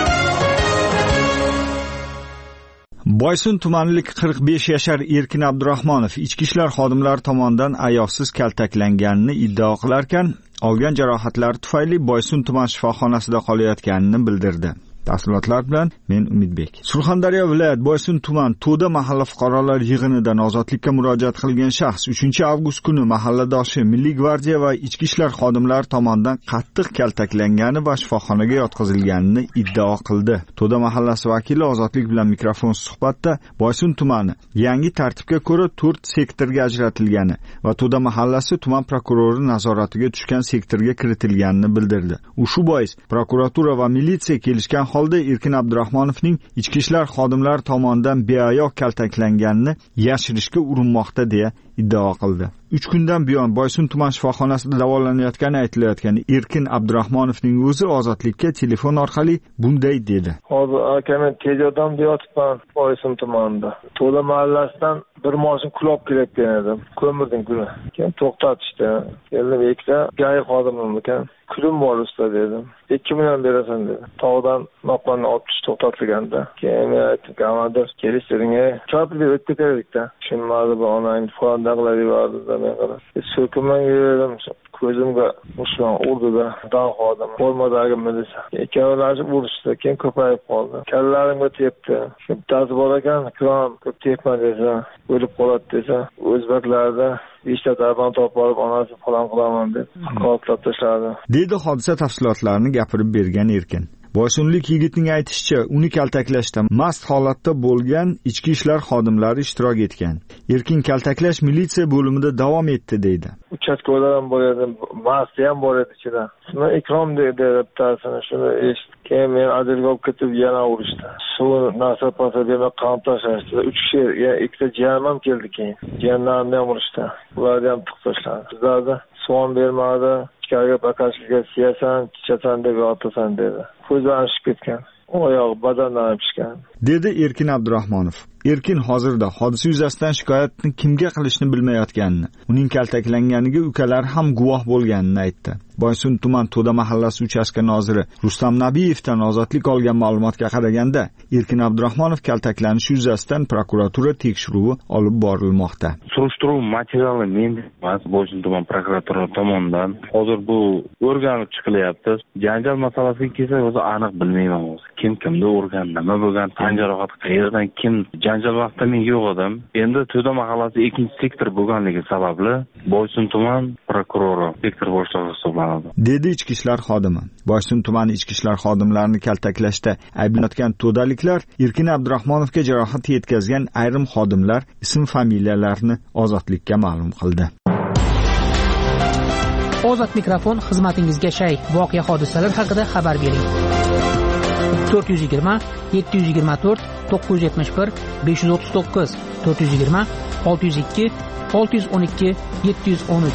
Boysun tumanlik 45 yashar Erkin Abdurahmonov ichki ishlar xodimlari tomonidan ayovsiz kaltaklanganini iddao qilarkan, olgan jarohatlari tufayli Boysun tuman shifoxonasida qolayotganini bildirdi. Tafsilotlar bilan men Umidbek. Surxondaryo viloyat Boysun tuman To'da mahalla fuqarolar yig'inidan ozodlikka murojaat qilgan shaxs 3-avgust kuni mahalladoshi Milliy gvardiya va ichki ishlar xodimlari tomonidan qattiq kaltaklangani va shifoxonaga yotqizilganini iddao qildi. To'da mahallasi vakili Ozodlik bilan mikrofon suhbatda Boysun tumani yangi tartibga ko'ra 4 sektorga ajratilgani va To'da mahallasi tuman prokurori nazoratiga tushgan sektorga kiritilganini bildirdi. U shu bois prokuratura va militsiya kelishgan holda Erkin Abdurahmonovning ichki ishlar xodimlari tomonidan beayo kaltaklanganini yashirishga urinmoqda deya iddao qildi. 3 kundan buyon Boysun tuman shifoxonasida davolanayotgani aytilayotgan Erkin Abdurahmonovning o'zi Ozodlikka telefon orqali bunday dedi. Hozir akamen tejodam deyotibman Boysun tumanida. To'da mahallasidan bir mashin kulib kelayotgan edim. Ko'mirning kuli. Keyin to'xtatishdi. Keldim ikkita gay xodimim ekan. Kulim bor usta dedim. 2 million berasan dedi. Tog'dan noqonni olib tushib to'xtatilganda. Keyin men aytdim, "Gamadir, kelishdiring, chopib o'tib ketaylik-da." Tushunmadi bu onang falan daqlayverdi da men qarab. So'kimman yedim. Ko'zimga mushon urdi-da, dog' xodim. Bo'lmadagi milisa. Ikkovlari urishdi, keyin ko'payib qoldi. Kallarimga tepdi. Bittasi bor ekan, krom ko'p tepma desa, o'lib qoladi desa, o'zbeklarda ishta tarafdan topib olib onasi falan qilaman deb qo'llab tashladi. Dedi hodisa tafsilotlarini gapirib bergan Erkin. Boysunlik yigitning aytishicha, uni kaltaklashda mast holatda bo'lgan ichki ishlar xodimlari ishtirok etgan. Erkin kaltaklash militsiya bo'limida davom etdi deydi. Uchastkolar ham bor edi, mast ham bor edi ichida. Shuni ikrom dedi bitasini, shuni eshitib, keyin men adirga olib ketib yana urishdi. Suv nasab pasa bermay qon tashlashdi. 3 kishi, ikkita jiyanim ham keldi keyin. Jiyanlarimni ham urishdi. Ularni ham tiq tashladi. Bizlarda suv bermadi. Ichkariga bakashliga siyasan, chichasan deb yotasan dedi. Ko'zlari shishib ketgan. Oyog'i badandan pishgan. Dedi Erkin Abdurahmonov. Erkin hozirda hodisa yuzasidan shikoyatni kimga qilishni bilmayotganini, uning kaltaklanganiga ukalari ham guvoh bo'lganini aytdi. Boysun tuman To'da mahallasi uchastka noziri Rustam Nabiyevdan ozodlik olgan ma'lumotga qaraganda, Erkin Abdurahmonov kaltaklanishi yuzasidan prokuratura tekshiruvi olib borilmoqda. Surishtiruv materiali menda emas, Boysun tuman prokuratura tomonidan hozir bu o'rganib chiqilyapti. Janjal masalasiga kelsak, o'zi aniq bilmayman o'zi. Kim kimni urgan, nima bo'lgan, tan jarohati qayerdan, kim janjal vaqtida men yo'q edim. Endi To'da mahallasi 2-sektor bo'lganligi sababli Boysun tuman prokurori sektor boshlig'i hisoblanadi. Dedi ichki ishlar xodimi. Boysun tumani ichki ishlar xodimlarini kaltaklashda ayblanayotgan to'daliklar Erkin Abdurahmonovga jarohat yetkazgan ayrim xodimlar ism-familiyalarini Ozodlikka ma'lum qildi. Ozod mikrofon xizmatingizga shay. Voqea hodisalar haqida xabar bering. 420 724 971 539 420 602 612 713.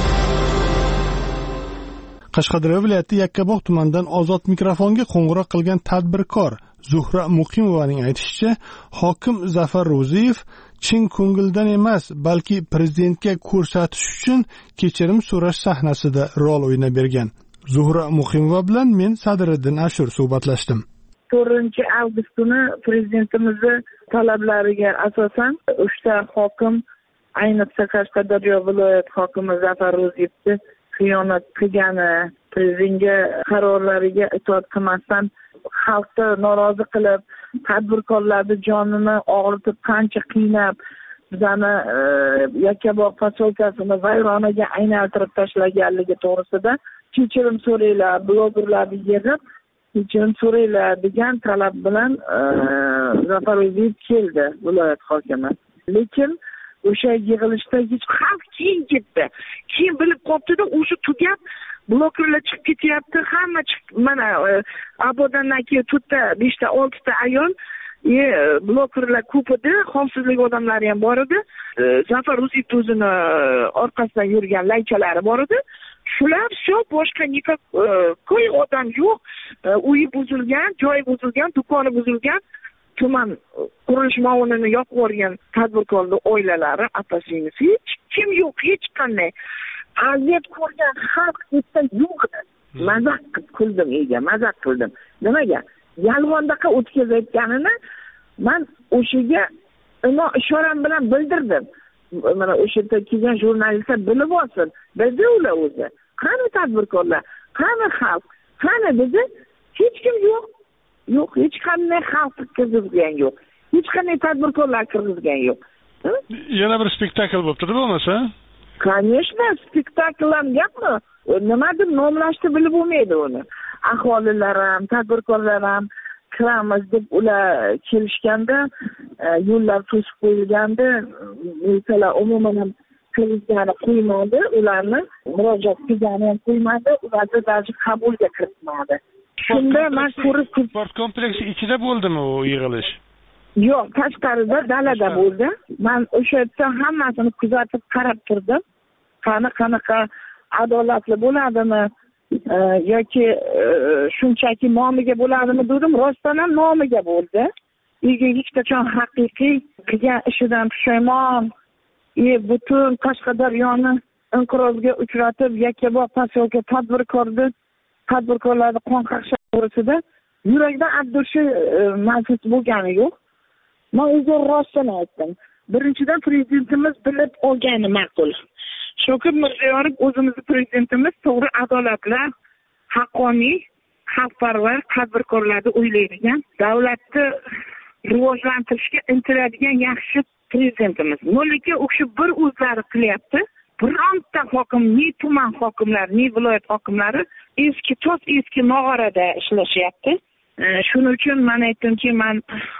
Qashqadaryo viloyati Yakkabog' tumanidan Ozod mikrofonga qo'ng'iroq qilgan tadbirkor Zuhra Muqimovaning aytishicha, hokim Zafar Ro'ziyev chin ko'ngildan emas, balki prezidentga ko'rsatish uchun kechirim so'rash sahnasida rol o'ynab bergan. Zuhra Muqimova bilan men Sadriddin Ashur suhbatlashdim. 4-avgust kuni prezidentimizni talablariga asosan 3 hokim, ayniqsa Qashqadaryo viloyat hokimi Zafar Ro'ziyevni xiyonat qilgani, prezidentga qarorlariga itoat qilmasdan xalqni norozi qilib, tadbirkorlarning jonini og'ritib, qancha qiynab, bizani Yakkabog' posyolkasini vayronaga aylantirib tashlaganligi to'g'risida kechirim so'raylar, blogerlarni yig'ib kechirim so'raylar degan talab bilan Zafar Ro'ziyev keldi viloyat hokimi. Lekin o'sha yig'ilishda hech xalq keyin ketdi. Keyin bilib qolibdi-da, o'sha tugab blogerlar chiqib ketyapti. Hamma mana Abodandan keyin 4ta, 5ta, 6ta ayol blogerlar ko'p edi, xavfsizlik odamlari ham bor edi. Zafar Ro'ziyev o'zini orqasidan yurgan laychalari bor edi. Shular shu boshqa ko'y odam yo'q. Uyi buzilgan, joyi buzilgan, do'koni buzilgan, tuman qurilish maonini yoqib yuborgan tadbirkorlar oilalari, apa-singlisi hech kim yo'q, hech qanday. Aziyat ko'rgan xalq hech yo'q edi. Mazaq qildim, mazaq qildim. Nimaga? Yolg'ondaqa o'tkazayotganini men o'shaga ishoram bilan bildirdim. Mana o'sha yerda kelgan jurnalistlar bilib olsin. Bizda ular o'zi. Qani tadbirkorlar, qani xalq, qani bizni hech kim yo'q. Yo'q, hech qanday xalq kirgizgan yo'q. Hech qanday tadbirkorlar kirgizgan yo'q. Yana bir spektakl bo'libdi bo'lmasa? Конечно, spektakl ham gapmi? Nima deb nomlashni bilib bo'lmaydi uni. Aholilar ham, tadbirkorlar ham kiramiz deb ular kelishganda, yo'llar to'sib qo'yilganda, mesela umuman ham kirgizgani qo'ymadi, ularni murojaat qilgani ham qo'ymadi, ularni даже qabulga kiritmadi. Shunda men ko'rib sport kompleksi ichida bo'ldimi u yig'ilish? Yo'q, tashqarida, dalada bo'ldi. Men o'sha yerda hammasini kuzatib qarab turdim. Qanaqa adolatli bo'ladimi yoki shunchaki nomiga bo'ladimi dedim. Rostdan ham nomiga bo'ldi. Hech qachon haqiqiy qilgan ishidan pushaymon, butun Qashqadaryoni inqirozga uchratib, Yakkabog' posyolka tadbirkorlarni qon qaqshash to'g'risida yurakdan abdushi mavjud bo'lgani yo'q. Men o'zim rostini aytdim. Birinchidan prezidentimiz bilib olgani ma'qul. Shavkat Mirziyoyev o'zimizning prezidentimiz to'g'ri, adolatli, haqqoniy, xalqparvar tadbirkorlarni o'ylaydigan, davlatni rivojlantirishga intiladigan yaxshi prezidentimiz. Lekin o'sha bir o'zlari qilyapti. Bironta hokim, ni tuman hokimlari, ni viloyat hokimlari eski nog'orada ishlashyapti. Shuning uchun men aytdimki, men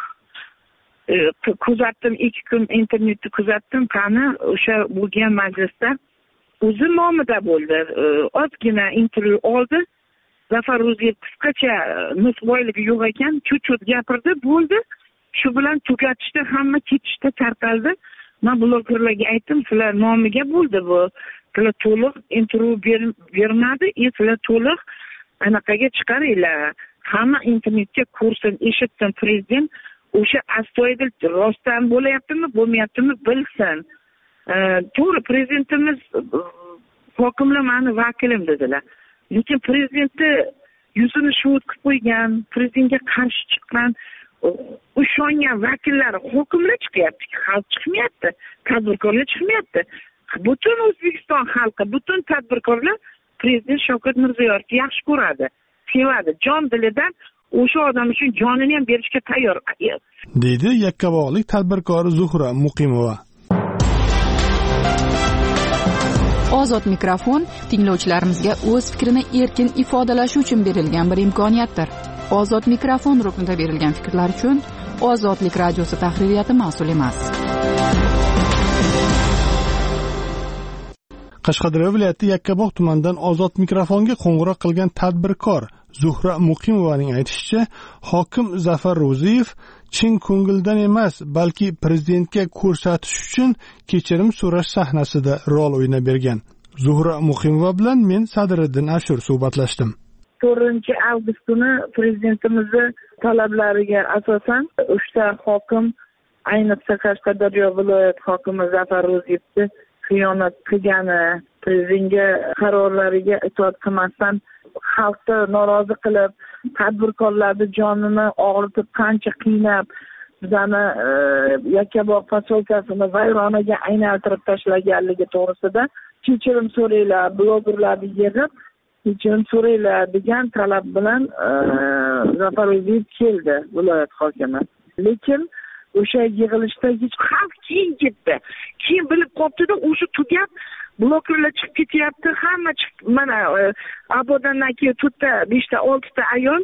kuzatdim, 2 kun internetni kuzatdim, qani o'sha bo'lgan majlisda o'zi nomida bo'ldi. Ozgina intervyu oldi. Zafar Ro'ziyev qisqacha nisboyligi yo'q ekan, cho'chut gapirdi, bo'ldi. Shu bilan tugatishda hamma ketishda tarqaldi. Men blogerlarga aytdim, sizlar nomiga bo'ldi bu. Sizlar to'liq intervyu bermadi, sizlar to'liq anaqaga chiqaringlar. Hamma internetga ko'rsin, eshitsin, prezident o'sha astoydil rostdan bo'layaptimi, bo'lmayaptimi bilsin. To'g'ri, prezidentimiz hokimlar meni vakilim dedilar. Lekin prezidentni yuzini shuvut qilib qo'ygan, prezidentga qarshi chiqqan, ishongan vakillari hokimlar chiqyapti, xalq chiqmayapti, tadbirkorlar chiqmayapti. Butun O'zbekiston xalqi, butun tadbirkorlar prezident Shavkat Mirziyoyevni yaxshi ko'radi, sevadi, jon dilidan o'sha odam uchun jonini ham berishga tayyor, deydi Yakkabog'lik tadbirkor Zuhra Muqimova. Ozod mikrofon tinglovchilarimizga o'z fikrini erkin ifodalashi uchun berilgan bir imkoniyatdir. Ozod mikrofon ruknida berilgan fikrlar uchun Ozodlik radiosi tahririyati mas'ul emas. Qashqadaryo viloyati Yakkabog' tumanidan ozod mikrofonga qo'ng'iroq qilgan tadbirkor Zuhra Muqimovaning aytishicha, hokim Zafar Ro'ziyev chin ko'ngildan emas, balki prezidentga ko'rsatish uchun kechirim so'rash sahnasida rol o'ynab bergan. Zuhra Muqimova bilan men Sadriddin Ashur suhbatlashdim. 4-avgust kuni prezidentimizni talablariga asosan 3 ta hokim, ayniqsa Qashqadaryo viloyat hokimi Zafar Ro'ziyevni xiyonat qilgani, prezidentga qarorlariga itoat qilmasdan xalqni norozi qilib, tadbirkorlarning jonini og'ritib, qancha qiynab, bizani Yakkabog' posyolkasini vayronaga aylantirib tashlaganligi to'g'risida kechirim so'raylar, blogerlarni yig'ib kechirim so'raylar degan talab bilan Zafar Ro'ziyev keldi viloyat hokimi. Lekin o'sha yig'ilishda hech xalq keyin ketdi. Keyin bilib qolibdi-da, o'sha tugab blogerlar chiqib ketyapti, hamma chiqib, mana Abodandan keyin 4 ta, 5 ta, 6 ta ayol,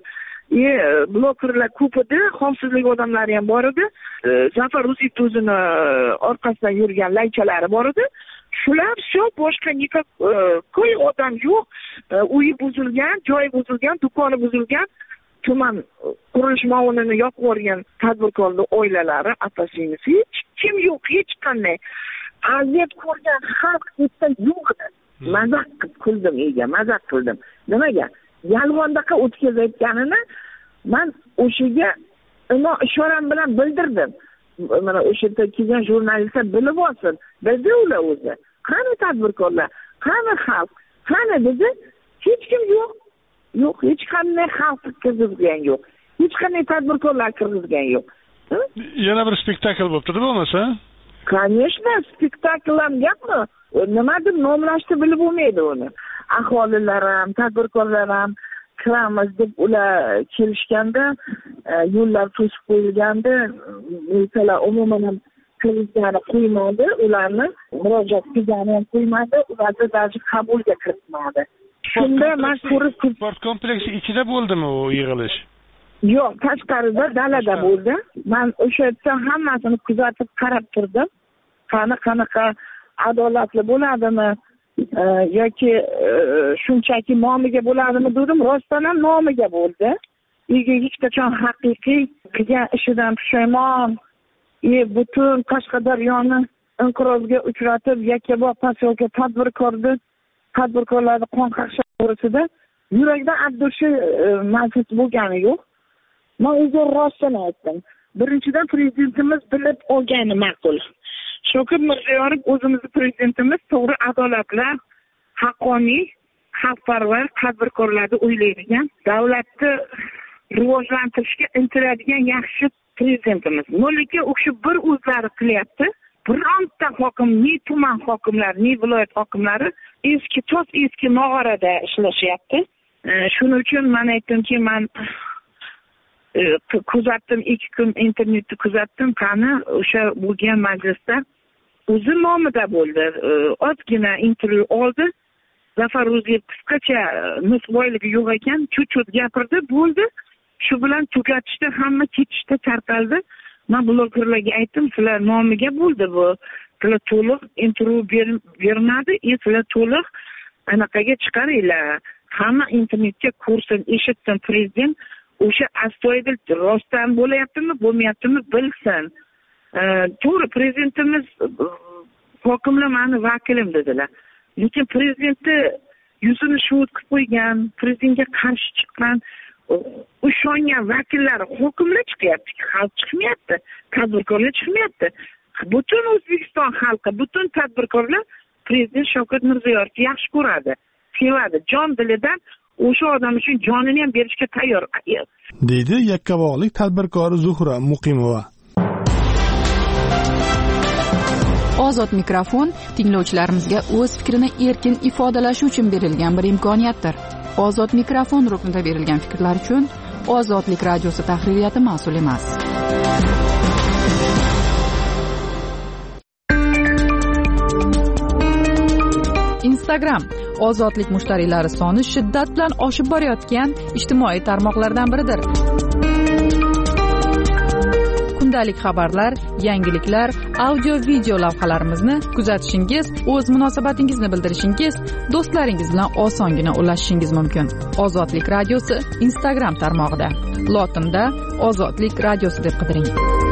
blogerlar ko'p edi, xavfsizlik odamlari ham bor edi. Zafar Ro'ziyev o'zini orqasidan yurgan laychalari bor edi. Shular shu boshqa ko'y odam yo'q. Uyi buzilgan, joyi buzilgan, do'koni buzilgan, tuman qurilish maonini yoqib yuborgan tadbirkorlar oilalari, ota-singlisi hech kim yo'q, hech qanday. Aziyat ko'rgan xalq hech yo'q edi. Mazaq qildim, mazaq qildim. Nimaga? Yolg'ondaqa o'tkazayotganini men o'shaga ishoram bilan bildirdim. Mana o'sha yerda kelgan jurnalistlar bilib olsin. Bizda ular o'zi. Qani tadbirkorlar, qani xalq, qani dedi, hech kim yo'q. Yo'q, hech qanday xalq kirgizgan yo'q. Hech qanday tadbirkorlar kirgizgan yo'q. Yana bir spektakl bo'libdi-da bo'lmasa? Конечно, spektakl ham gapmi? Nima deb nomlashni bilib bo'lmaydi uni. Aholilar ham, tadbirkorlar ham kiramiz deb ular kelishganda, yo'llar to'sib qo'yilganda, masalan, umuman ham kirishgani qo'ymadi, ularni murojaat qilgani ham qo'ymadi, ularni даже qabulga kiritmadi. Shunda men ko'rib, sport kompleksi ichida bo'ldimi u yig'ilish? Yo'q, tashqarida, dalada bo'ldi. Men o'sha yerda hammasini kuzatib qarab turdim. Qanaqa adolatli bo'ladimi yoki shunchaki nomiga bo'ladimi dedim. Rostdan ham nomiga bo'ldi. Hech qachon haqiqiy qilgan ishidan pushaymon, butun Qashqadaryoni inqirozga uchratib, Yakkabog' posyolka tadbirkorlarni qon qaqshash to'g'risida yurakdan abdushi mavjud bo'lgani yo'q. Men o'zim rostini aytdim. Birinchidan prezidentimiz bilib olgani ma'qul. Shavkat Mirziyoyev o'zimizni prezidentimiz to'g'ri, adolatli, haqqoniy, xalqparvar tadbirkorlarni o'ylaydigan, davlatni rivojlantirishga intiladigan yaxshi prezidentimiz. Lekin o'sha bir o'zlari qilyapti. Bironta hokim, ni tuman hokimlari, ni viloyat hokimlari eski nog'orada ishlashyapti. Shuning uchun men aytdimki, men kuzatdim, 2 kun internetni kuzatdim, qani o'sha bo'lgan majlisda o'zi nomida bo'ldi. Ozgina intervyu oldi. Zafar Ro'ziyev qisqacha nisboyligi yo'q ekan, cho'chut gapirdi, bo'ldi. Shu bilan tugatishda hamma ketishda tarqaldi. Men blogerlarga aytdim, sizlar nomiga bo'ldi bu. Sizlar to'liq intervyu bermadi, sizlar to'liq anaqaga chiqaringlar. Hamma internetga ko'rsin, eshitsin, prezident o'sha astoydil rostdan bo'layaptimi, bo'lmayaptimi bilsin. To'g'ri, prezidentimiz hokimlar meni vakilim dedilar. Lekin prezidentni yuzini shuvut qilib qo'ygan, prezidentga qarshi chiqqan, ishongan vakillari hokimlar chiqyapti, xalq chiqmayapti, tadbirkorlar chiqmayapti. Butun O'zbekiston xalqi, butun tadbirkorlar prezident Shavkat Mirziyoyevni yaxshi ko'radi, sevadi, jon dilidan o'sha odam uchun jonini ham berishga tayyor, deydi Yakkabog'lik tadbirkor Zuhra Muqimova. Ozod mikrofon tinglovchilarimizga o'z fikrini erkin ifodalashi uchun berilgan bir imkoniyatdir. Ozod mikrofon ruknida berilgan fikrlar uchun Ozodlik radiosi tahririyati mas'ul emas. Instagram ozodlik mushtariylari soni shiddat bilan oshib borayotgan ijtimoiy tarmoqlardan biridir. kundalik xabarlar, yangiliklar, audio video lavhalarimizni kuzatishingiz, o'z munosabatingizni bildirishingiz, do'stlaringiz bilan osongina ulashishingiz mumkin. Ozodlik radiosi Instagram tarmog'ida lotinda Ozodlik radiosi deb qidiring.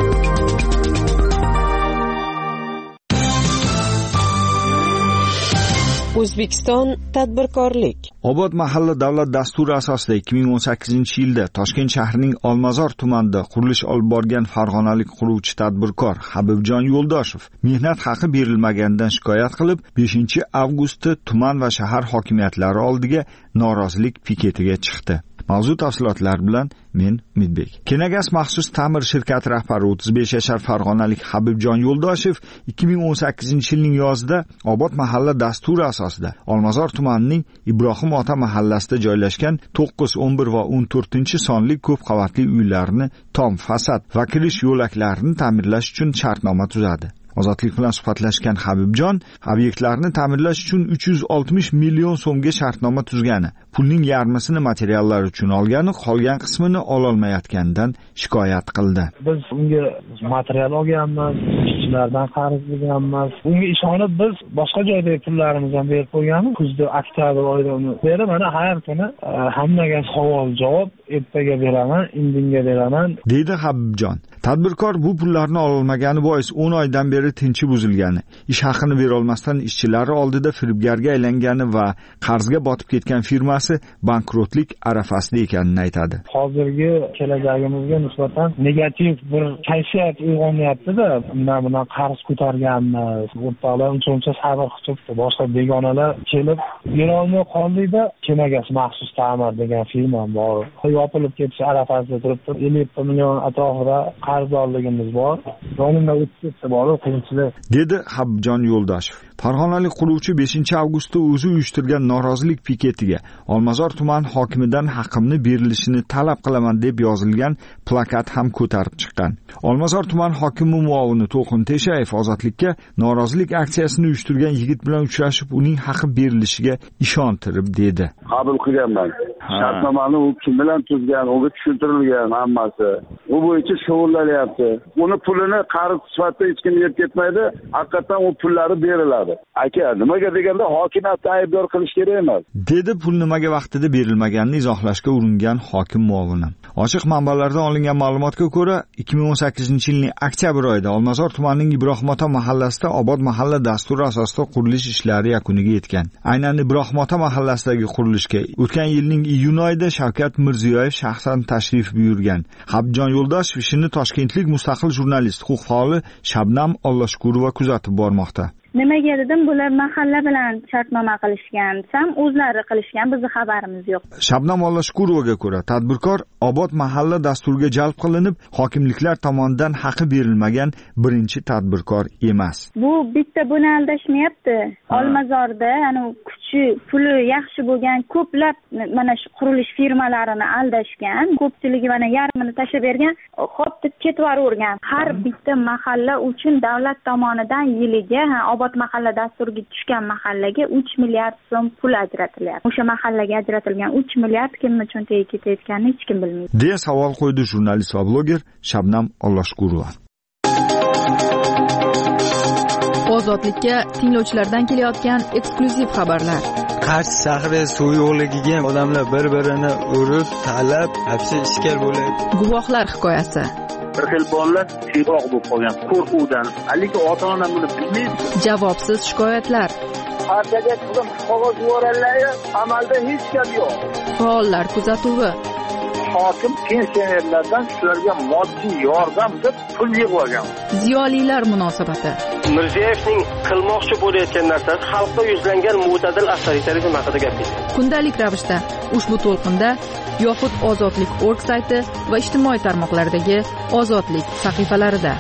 O'zbekiston tadbirkorlik. Obod mahalla davlat dasturi asosida 2018-yilda Toshkent shahrining Olmazor tumanida qurilish olib borgan farg'onalik quruvchi tadbirkor Habibjon Yo'ldoshev mehnat haqi berilmaganidan shikoyat qilib 5-avgustda tuman va shahar hokimiyatlari oldiga norozilik piketiga chiqdi. Mavzu tafsilotlar bilan men Umidbek. Kenagas maxsus ta'mir shirkati rahbari 35 yashar farg'onalik Habibjon Yo'ldoshev 2018-yilning yozida Obod mahalla dasturi asosida Olmazor tumanining Ibrohim ota mahallasida joylashgan 9, 11 va 14 sonli ko'p qavatli uylarni tom fasad va kirish yo'laklarini ta'mirlash uchun shartnoma tuzadi. Ozodlik bilan suhbatlashgan Habibjon obyektlarni ta'mirlash uchun 360 million so'mga shartnoma tuzgani, pulning yarmisini materiallar uchun olgani, qolgan qismini ololmayotganidan shikoyat qildi. Biz unga material olganmiz, ishchilardan qarz olganmiz. Unga ishonib biz boshqa joydagi pullarimizni ham berib qo'yganmiz. Kuzda, oktyabr oyida uni berib, mana har kuni hammaga savol-javob ertaga beraman, indinga beraman, deydi Habibjon. Tadbirkor bu pullarni ololmagani bois 10 oydan beri tinchi buzilgani, ish haqini bera olmasdan ishchilari oldida firibgarga aylangani va qarzga botib ketgan firmasi bankrotlik arafasida ekanini aytadi. Hozirgi kelajagimizga nisbatan negativ bir kayfiyat uyg'onyapti-da, bundan qarz ko'targanmiz, o'rtoqlar uncha sabr qilibdi. Boshqa begonalar kelib bera olmay qoldi-da, Kenagas maxsus ta'mir degan firma bor. Yopilib ketish arafasida turibdi. 50 million atrofida qarzdorligimiz bor. Yonimda o'tib ketdi bor, qiyinchilik, dedi Habibjon Yo'ldoshev. Farg'onalik quruvchi 5-avgustda o'zi uyushtirgan norozilik piketiga Olmazor tuman hokimidan haqimni berilishini talab qilaman deb yozilgan plakat ham ko'tarib chiqqan. Olmazor tuman hokimi muovini To'lqin Teshayev Ozodlikka norozilik aksiyasini uyushtirgan yigit bilan uchrashib, uning haqi berilishiga ishontirib dedi. Qabul qilganman. Shartnomani u kim bilan tuzgan, unga tushuntirilgan hammasi. U bo'yicha shug'ullanyapti. Uni pulini qarz sifatida hech kim yeb ketmaydi. Haqiqatan u pullari beriladi. Aka, nimaga deganda hokimiyatni aybdor qilish kerak emas, dedi pul nimaga vaqtida berilmaganini izohlashga uringan hokim muovini. Ochiq manbalardan olingan ma'lumotga ko'ra, 2018-yilning oktyabr oyida Olmazor tumanining Ibrohim ota mahallasida Obod mahalla dasturi asosida qurilish ishlari yakuniga yetgan. Aynan Ibrohim ota mahallasidagi qurilishga o'tgan yilning iyun oyida Shavkat Mirziyoyev shaxsan tashrif buyurgan. Habibjon Yo'ldoshev ishini toshkentlik mustaqil jurnalist, huquq faoli Shabnam Olloshkurova kuzatib bormoqda. Nimaga dedim, bular mahalla bilan shartnoma qilishgan, sam o'zlari qilishgan, bizning xabarimiz yo'q. Shabnam Olloshkurovaga ko'ra, tadbirkor Obod mahalla dasturiga jalb qilinib, hokimliklar tomonidan haqi berilmagan birinchi tadbirkor emas. Bu bitta buni aldashmayapti. Olmazorda, kuchi, puli yaxshi bo'lgan ko'plab mana shu qurilish firmalarini aldashgan, ko'pchiligi mana yarmini tashlab bergan, xo'p deb ketavergan. Har bitta mahalla uchun davlat tomonidan yiliga Obod mahalla dasturiga tushgan mahallaga 3 milliard so'm pul ajratilyapti. O'sha mahallaga ajratilgan 3 milliard kimning cho'ntagiga ketayotganini hech kim bilmaydi, deya savol qo'ydi jurnalist va bloger Shabnam Olloshkurova. Ozodlikka tinglovchilardan kelayotgan eksklyuziv xabarlar. Qarshi shahri suv yo'qligiga odamlar bir-birini urib, talab, hapsi ishkal bo'ladi. Guvohlar hikoyasi. Bir xil bolalar siyroq bo'lib qolgan qo'rquvdan. Lekin ota-ona buni bilmaydi. Javobsiz shikoyatlar. Partiyaga qizim qog'oz yuborganlar, amalda hech gap yo'q. Faollar kuzatuvi. Hokim pensionerlardan shularga moddiy yordam deb pul yig'ib olgan. Ziyolilar munosabati. Mirziyoyevning qilmoqchi bo'layotgan narsasi xalqqa yuzlangan mo'tadil avtoritarizm haqida gapirdi. Kundalik ravishda ushbu to'lqinda yoxud ozodlik.org sayti va ijtimoiy tarmoqlardagi Ozodlik sahifalarida.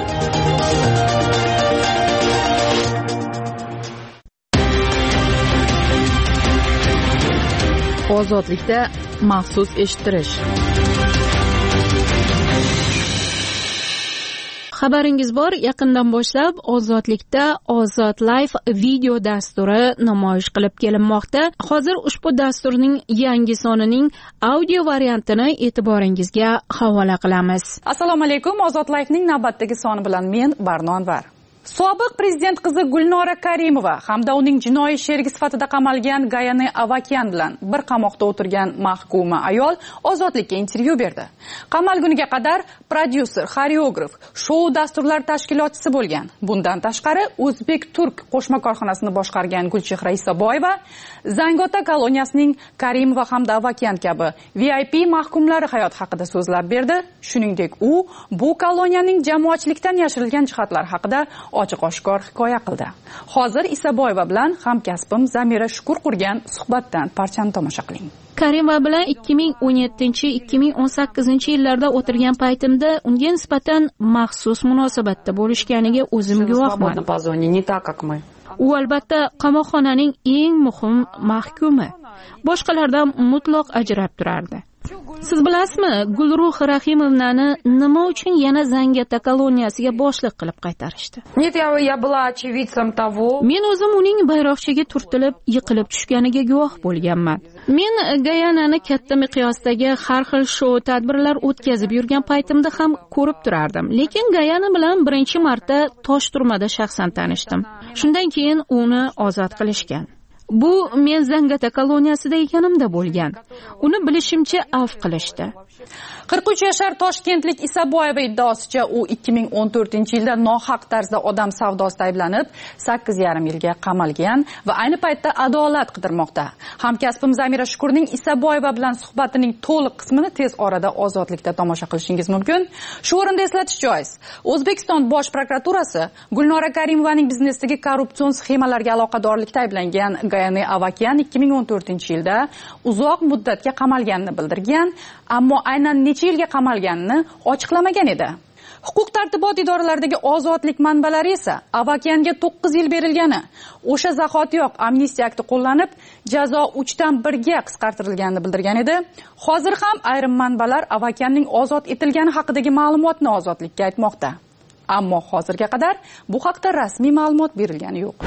Ozodlikda maxsus eshittirish. Xabaringiz bor, yaqindan boshlab Ozodlikda Ozod Live video dasturi namoyish qilib kelinmoqda. Hozir ushbu dasturning yangi sonining audio variantini e'tiboringizga havola qilamiz. Assalomu alaykum. Ozod Live'ning navbatdagi soni bilan men Barno Anvar. Sobiq prezident qizi Gulnora Karimova hamda uning jinoiy sherigi sifatida qamalgan Gayane Avakyan bilan bir qamoqda o'tirgan mahkuma ayol Ozodlikka intervyu berdi. Qamalguniga qadar prodyuser, xoreograf, shou dasturlar tashkilotchisi bo'lgan. Bundan tashqari O'zbek-Turk qo'shma korxonasini boshqargan Gulchehra Isaboyeva Zangiota koloniyasining Karimova hamda Avakyan kabi VIP mahkumlari hayot haqida so'zlab berdi. Shuningdek, u bu koloniyaning jamoatchilikdan yashirilgan jihatlar haqida ochiq-oshkor hikoya qildi. Hozir Isaboyeva bilan hamkasbim Zamira Shukur qurgan suhbatdan parchani tomosha qiling. Karimova bilan 2017-2018 yillarda o'tirgan paytimda unga nisbatan maxsus munosabatda bo'lishganiga o'zim guvohman. U albatta qamoqxonaning eng muhim mahkumi. Boshqalardan mutlaq ajrab turardi. Siz bilasizmi, Gulruh Rahimovnani nima uchun yana Zangiota koloniyasiga boshliq qilib qaytarishdi? Men o'zim uning bayroqchaga turtilib, yiqilib tushganiga guvoh bo'lganman. Men Gayanani katta miqyosdagi har xil shou tadbirlar o'tkazib yurgan paytimda ham ko'rib turardim. Lekin Gayana bilan birinchi marta Toshturmada shaxsan tanishdim. Shundan keyin uni ozod qilishgan. Bu men Zangiota koloniyasida ekanimda bo'lgan. Uni bilishimcha afv qilishdi. 43 yashar toshkentlik Isaboyeva iddaosicha u 2014-yilda nohaq tarzda odam savdosida ayblanib 8,5 yilga qamalgan va ayni paytda adolat qidirmoqda. Hamkasbim Zamira Shukurning Isaboyeva bilan suhbatining to'liq qismini tez orada Ozodlikda tomosha qilishingiz mumkin. Shu o'rinda eslatish joiz. O'zbekiston Bosh prokuraturasi Gulnora Karimovaning biznesdagi korrupsion sxemalarga aloqadorlikda ayblangan Gayane Avakyan 2014-yilda uzoq muddatga qamalganini bildirgan, ammo aynan necha yilga qamalganini ochiqlamagan edi. Huquq tartibot idoralaridagi ozodlik manbalari esa Avakyanga 9 yil berilgani, o'sha zahotiyoq amnistiya akti qo'llanib, jazo 3dan 1 ga qisqartirilganini bildirgan edi. Hozir ham ayrim manbalar Avakyanning ozod etilgani haqidagi ma'lumotni Ozodlikka aytmoqda. Ammo hozirga qadar bu haqda rasmiy ma'lumot berilgani yo'q.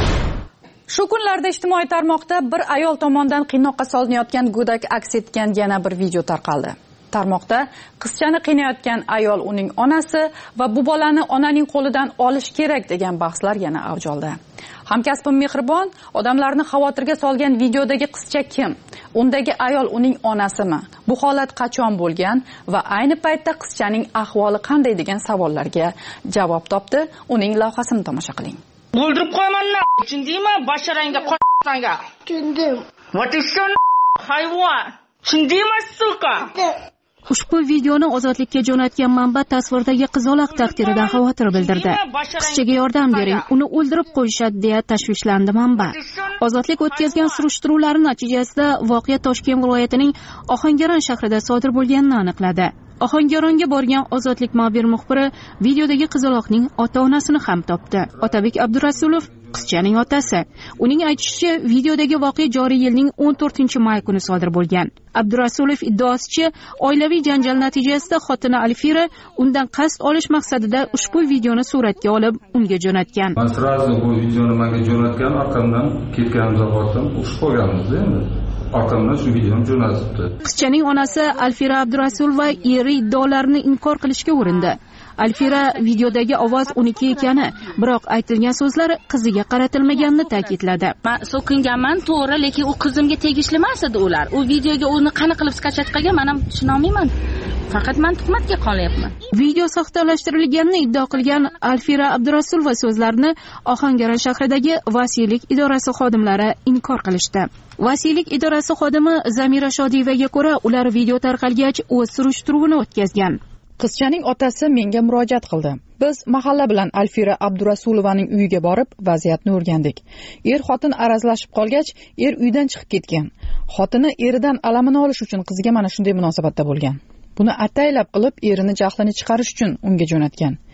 Shu kunlarda ijtimoiy tarmoqda bir ayol tomonidan qiynoqqa solinayotgan go'dak aks etgan yana bir video tarqaldi. Tarmoqda qizchani qiynayotgan ayol uning onasi va bu bolani onaning qo'lidan olish kerak degan bahslar yana avj oldi. Hamkasbim Mehribon odamlarni xavotirga solgan videodagi qizcha kim? Undagi ayol uning onasimi? Bu holat qachon bo'lgan va ayni paytda qizchaning ahvoli qanday degan savollarga javob topdi. Uning lavhasini tomosha qiling. O'ldirib qo'yaman, tushundingmi? Basharangda qo'ysanga. Tushundim. What is your hayvon? Tushundingmi, suka? Ushbu videoni Ozodlikka jo'natgan manba tasvirdagi qizaloq taqdiridan xavotir bildirdi. Qizchaga yordam bering, uni o'ldirib qo'yishadi deya tashvishlandi manba. Ozodlik o'tkazgan surishtiruvlar natijasida voqea Toshkent viloyatining Ohangaron shahrida sodir bo'lganini aniqladi. Ohangaronga borgan Ozodlik mobil muxbiri videodagi qizaloqning ota-onasini ham topdi. Otabek Abdurasulov qizchaning otasi. Uning aytishicha, videodagi voqea joriy yilning 14-may kuni sodir bo'lgan. Abdurasulov iddaosicha, oilaviy janjal natijasida xotini Alfira undan qasd olish maqsadida ushbu videoni suratga olib, unga jo'natgan. Men sразу bu videoni menga jo'natgan, orqamdan ketgan zahotim ushbu qolganmiz endi. Orqamdan shu videoni jo'natibdi. Qizchaning onasi Alfira Abdurasulova eri iddaolarini inkor qilishga urindi. Alfira videodagi ovoz uniki ekani, biroq aytilgan so'zlar qiziga qaratilmaganini ta'kidladi. Men so'kinganman, to'g'ri, lekin u qizimga tegishli emas edi ular. U videoga uni qani qilib skachat qilgan, men ham tushuna olmayman. Faqat men tuhmatga qolyapman. Video soxtalashtirilganini iddao qilgan Alfira Abdurasulova so'zlarini Ohangaron shahridagi vasiylik idorasi xodimlari inkor qilishdi. Vasiylik idorasi xodimi Zamira Shodiyevaga ko'ra, ular video tarqalgach o'z surishtiruvini o'tkazgan. Qizchaning otasi menga murojaat qildi. Biz mahalla bilan Alfira Abdurasulovaning uyiga borib, vaziyatni o'rgandik. Er-xotin arazlashib qolgach, er uydan chiqib ketgan. Xotini eridan alamini olish uchun qiziga mana shunday munosabatda bo'lgan. Buni ataylab qilib, erini jahlini chiqarish uchun unga jo'natgan.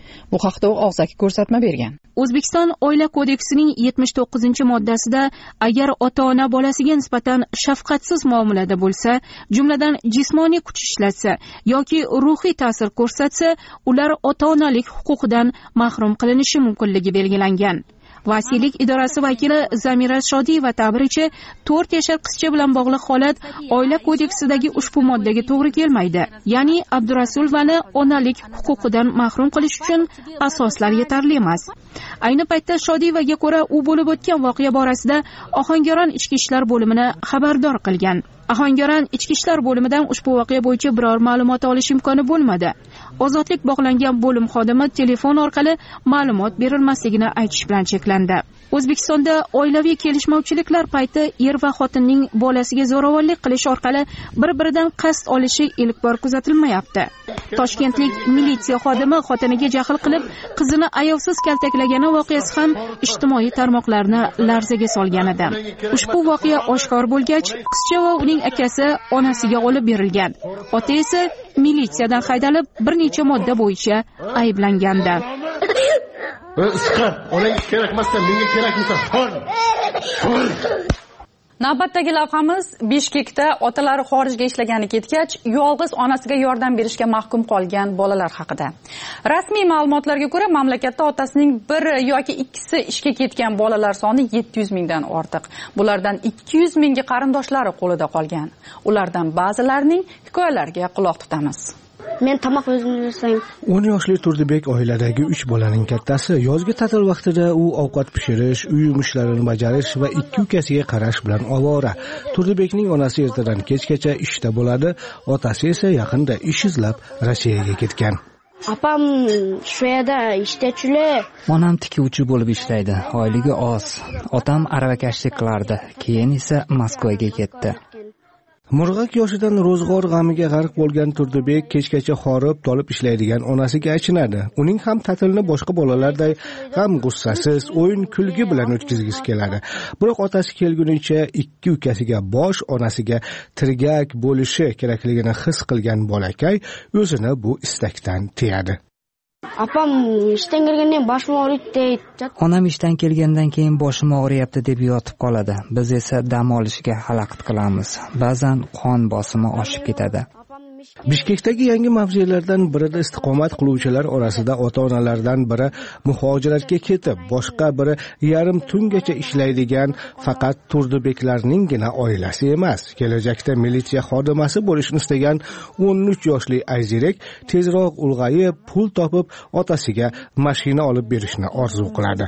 Bu haqda u og'zaki ko'rsatma bergan. O'zbekiston Oila kodeksining 79-moddasida agar ota-ona bolasiga nisbatan shafqatsiz muomalada bo'lsa, jumladan jismoniy kuch ishlatsa yoki ruhiy ta'sir ko'rsatsa, ular ota-onalik huquqidan mahrum qilinishi mumkinligi belgilangan. Vasiylik idorasi vakili Zamira Shodiyeva ta'biricha, 4 yashar qizcha bilan bog'liq holat Oila kodeksidagi ushbu moddaga to'g'ri kelmaydi. Ya'ni Abdurasulovani onalik huquqidan mahrum qilish uchun asoslar yetarli emas. Ayni paytda Shodiyevaga ko'ra, u bo'lib o'tgan voqea borasida Ohangaron ichki ishlar bo'limini xabardor qilgan. Ohangaron ichki ishlar bo'limidan ushbu voqea bo'yicha biror ma'lumot olish imkoni bo'lmadi. Ozodlik bog'langan bo'lim xodimi telefon orqali ma'lumot berilmasligini aytish bilan cheklandi. O'zbekistonda oilaviy kelishmovchiliklar payti er va xotinning bolasiga zo'ravonlik qilish orqali bir-biridan qasd olishi ilk bor kuzatilmayapti. Toshkentlik militsiya xodimi xotiniga jahl qilib, qizini ayovsiz kaltaklagani voqeasi ham ijtimoiy tarmoqlarni larzaga solgan edi. Ushbu voqea oshkor bo'lgach, qizcha va uning akasi onasiga olib berilgan. Ota esa militsiyadan haydalib, bir necha modda bo'yicha ayblangandi. Isqat, onangga kerakmasdan menga kerakmisan? Navbatdagi lavhamiz Bishkekda otalari xorijga ishlagani ketgach, yolg'iz onasiga yordam berishga mahkum qolgan bolalar haqida. Rasmiy ma'lumotlarga ko'ra, mamlakatda otasining biri yoki ikkisi ishga ketgan bolalar soni 700 mingdan ortiq. Bulardan 200 mingi qarindoshlari qo'lida qolgan. Ulardan ba'zilarining hikoyalariga quloq tutamiz. Men tomoq o'zim yasayman. 10 yoshli Turdibek oiladagi 3 bolaning kattasi. Yozgi ta'til vaqtida u ovqat pishirish, uy yumushlarini bajarish va 2 ukasiga qarash bilan ovora. Turdibekning onasi ertadan kechgacha ishda bo'ladi, otasi esa yaqinda ish izlab Rossiyaga ketgan. Apam shu yerda ishda-chular. Onam tikuvchi bo'lib ishlaydi, oyligi oz. Otam aravakashlik qilardi, keyin esa Moskvaga ketdi. Murg'ak yoshidan ro'zg'or g'amiga g'arq bo'lgan Turdibek kechgacha horib tolib ishlaydigan onasiga achinadi. Uning ham ta'tilni boshqa bolalarday g'am-g'ussasiz, o'yin-kulgi bilan o'tkazgisi keladi. Biroq otasi kelgunicha 2 ukasiga bosh, onasiga tirgak bo'lishi kerakligini his qilgan bolakay o'zini bu istakdan tiyadi. Apam ishdan kelgandan boshim og'riydi. Onam ishdan kelgandan keyin boshim og'riyapti deb yotib qoladi. Biz esa dam olishga xalaqit qilamiz. Ba'zan qon bosimi oshib ketadi. Bishkekdagi yangi mavzelardan birida istiqomat qiluvchilar orasida ota-onalardan biri muhojiratga ketib, boshqa biri yarim tungacha ishlaydigan faqat Turdibeklarninggina oilasi emas. Kelajakda militsiya xodimasi bo'lishni istagan 13 yoshli Ayzirek tezroq ulg'ayib, pul topib, otasiga mashina olib berishni orzu qiladi.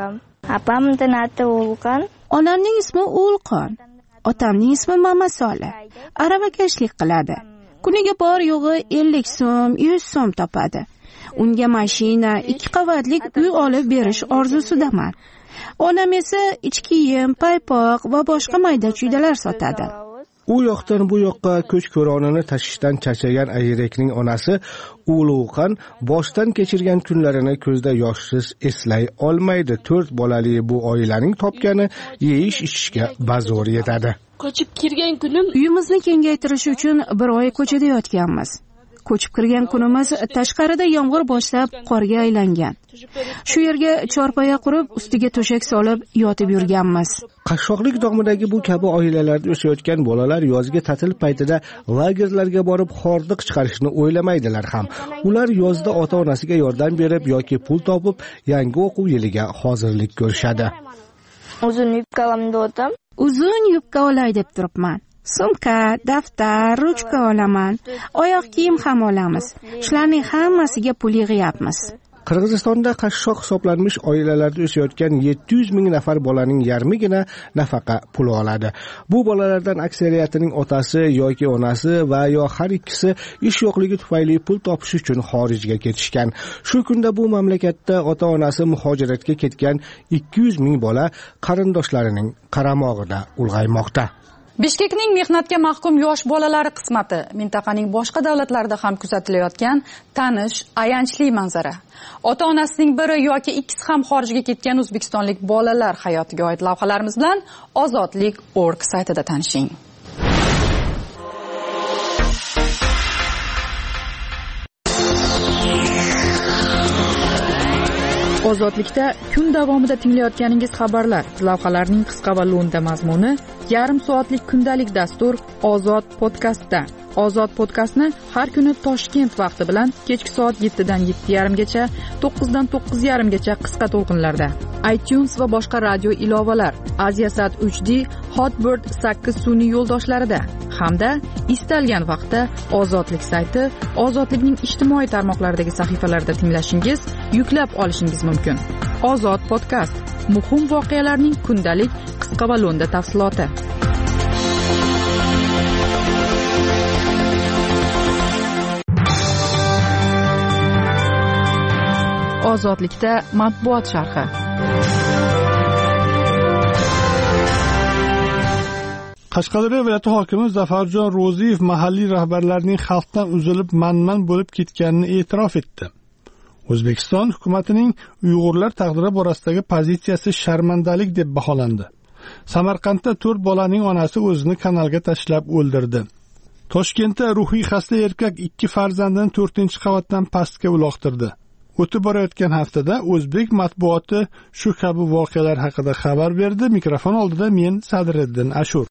Apam tanati Ulqon. Onamning ismi Ulqon. Otamning ismi Mamasoli. Aravakashlik qiladi. Kuniga bor yo'g'i 50 so'm, 100 so'm topadi. Unga mashina, 2 qavatlik uy olib berish orzusidaman. Onam esa ichki kiyim, paypoq va boshqa mayda-chuydalar sotadi. U yoqdan bu yoqqa ko'ch ko'ronini tashishdan charchagan Ayrekning onasi Ulug'xon boshdan kechirgan kunlarini ko'zda yoshsiz eslay olmaydi. 4 bolali bu oilaning topgani yeyish-ichishga bazo'r yetadi. Ko'chib kirgan kunim uyimizni kengaytirish uchun bir oy ko'chada yotganmiz. Ko'chib kirgan kunimiz tashqarida yomg'ir boshlab qorga aylangan. Shu yerga chorpoya qurib, ustiga to'shak solib yotib yurganmiz. Qashshoqlik domidagi bu kabi oilalarda o'sayotgan bolalar yozgi ta'til paytida lagerlarga borib hordiq chiqarishni o'ylamaydilar ham. Ular yozda ota-onasiga yordam berib yoki pul topib, yangi o'quv yiliga hozirlik ko'rishadi. Uzun yubka olaman. Uzun yubka olay deb turibman. Sumka, daftar, ruchka olaman. Oyoq kiyim ham olamiz. Shularning hammasiga pul yig'yapmiz. Qirg'izistonda qashshoq hisoblanmish oilalarda o'sayotgan 700 ming nafar bolaning yarmigina nafaqa puli oladi. Bu bolalardan aksariyatining otasi yoki onasi va yo har ikkisi ish yo'qligi tufayli pul topish uchun xorijga ketishgan. Shu kunda bu mamlakatda ota-onasi muhojiratga ketgan 200 ming bola qarindoshlarining qaramog'ida ulg'aymoqda. Bishkekning mehnatga mahkum yosh bolalari qismati mintaqaning boshqa davlatlarida ham kuzatilayotgan tanish, ayanchli manzara. Ota-onasining biri yoki ikkisi ham xorijga ketgan o'zbekistonlik bolalar hayotiga oid lavhalarimiz bilan ozodlik.org saytida tanishing. Ozodlikda kun davomida tinglayotganingiz xabarlar, lavhalarning qisqa va lo'nda mazmuni, yarim soatlik kundalik dastur Ozod podkastda. Ozod podkastni har kuni Toshkent vaqti bilan kechki soat 7 dan 7:30 gacha, 9 dan 9:30 gacha qisqa to'lqinlarda. iTunes va boshqa radio ilovalar, Aziasat 3D, Hotbird 8 sun'iy yo'ldoshlarida hamda istalgan vaqtda Ozodlik sayti, Ozodlikning ijtimoiy tarmoqlaridagi sahifalarida tinglashingiz, yuklab olishingiz mumkin. Ozod podkast, muhim voqealarning kundalik qisqa va lo'nda tafsiloti. Ozodlikda matbuot sharhi. Qashqadaryo viloyati hokimi Zafarjon Ro'ziyev mahalliy rahbarlarning xalqdan uzilib manman bo'lib ketganini e'tirof etdi. O'zbekiston hukumatining Uyg'urlar taqdiri borasidagi pozitsiyasi sharmandalik deb baholandi. Samarqandda 4 bolaning onasi o'zini kanalga tashlab o'ldirdi. Toshkentda ruhiy xasta erkak 2 farzandini 4-qavatdan pastga uloqtirdi. O'tib borayotgan haftada o'zbek matbuoti shu kabi voqealar haqida xabar berdi. Mikrofon oldida men Sadriddin Ashur.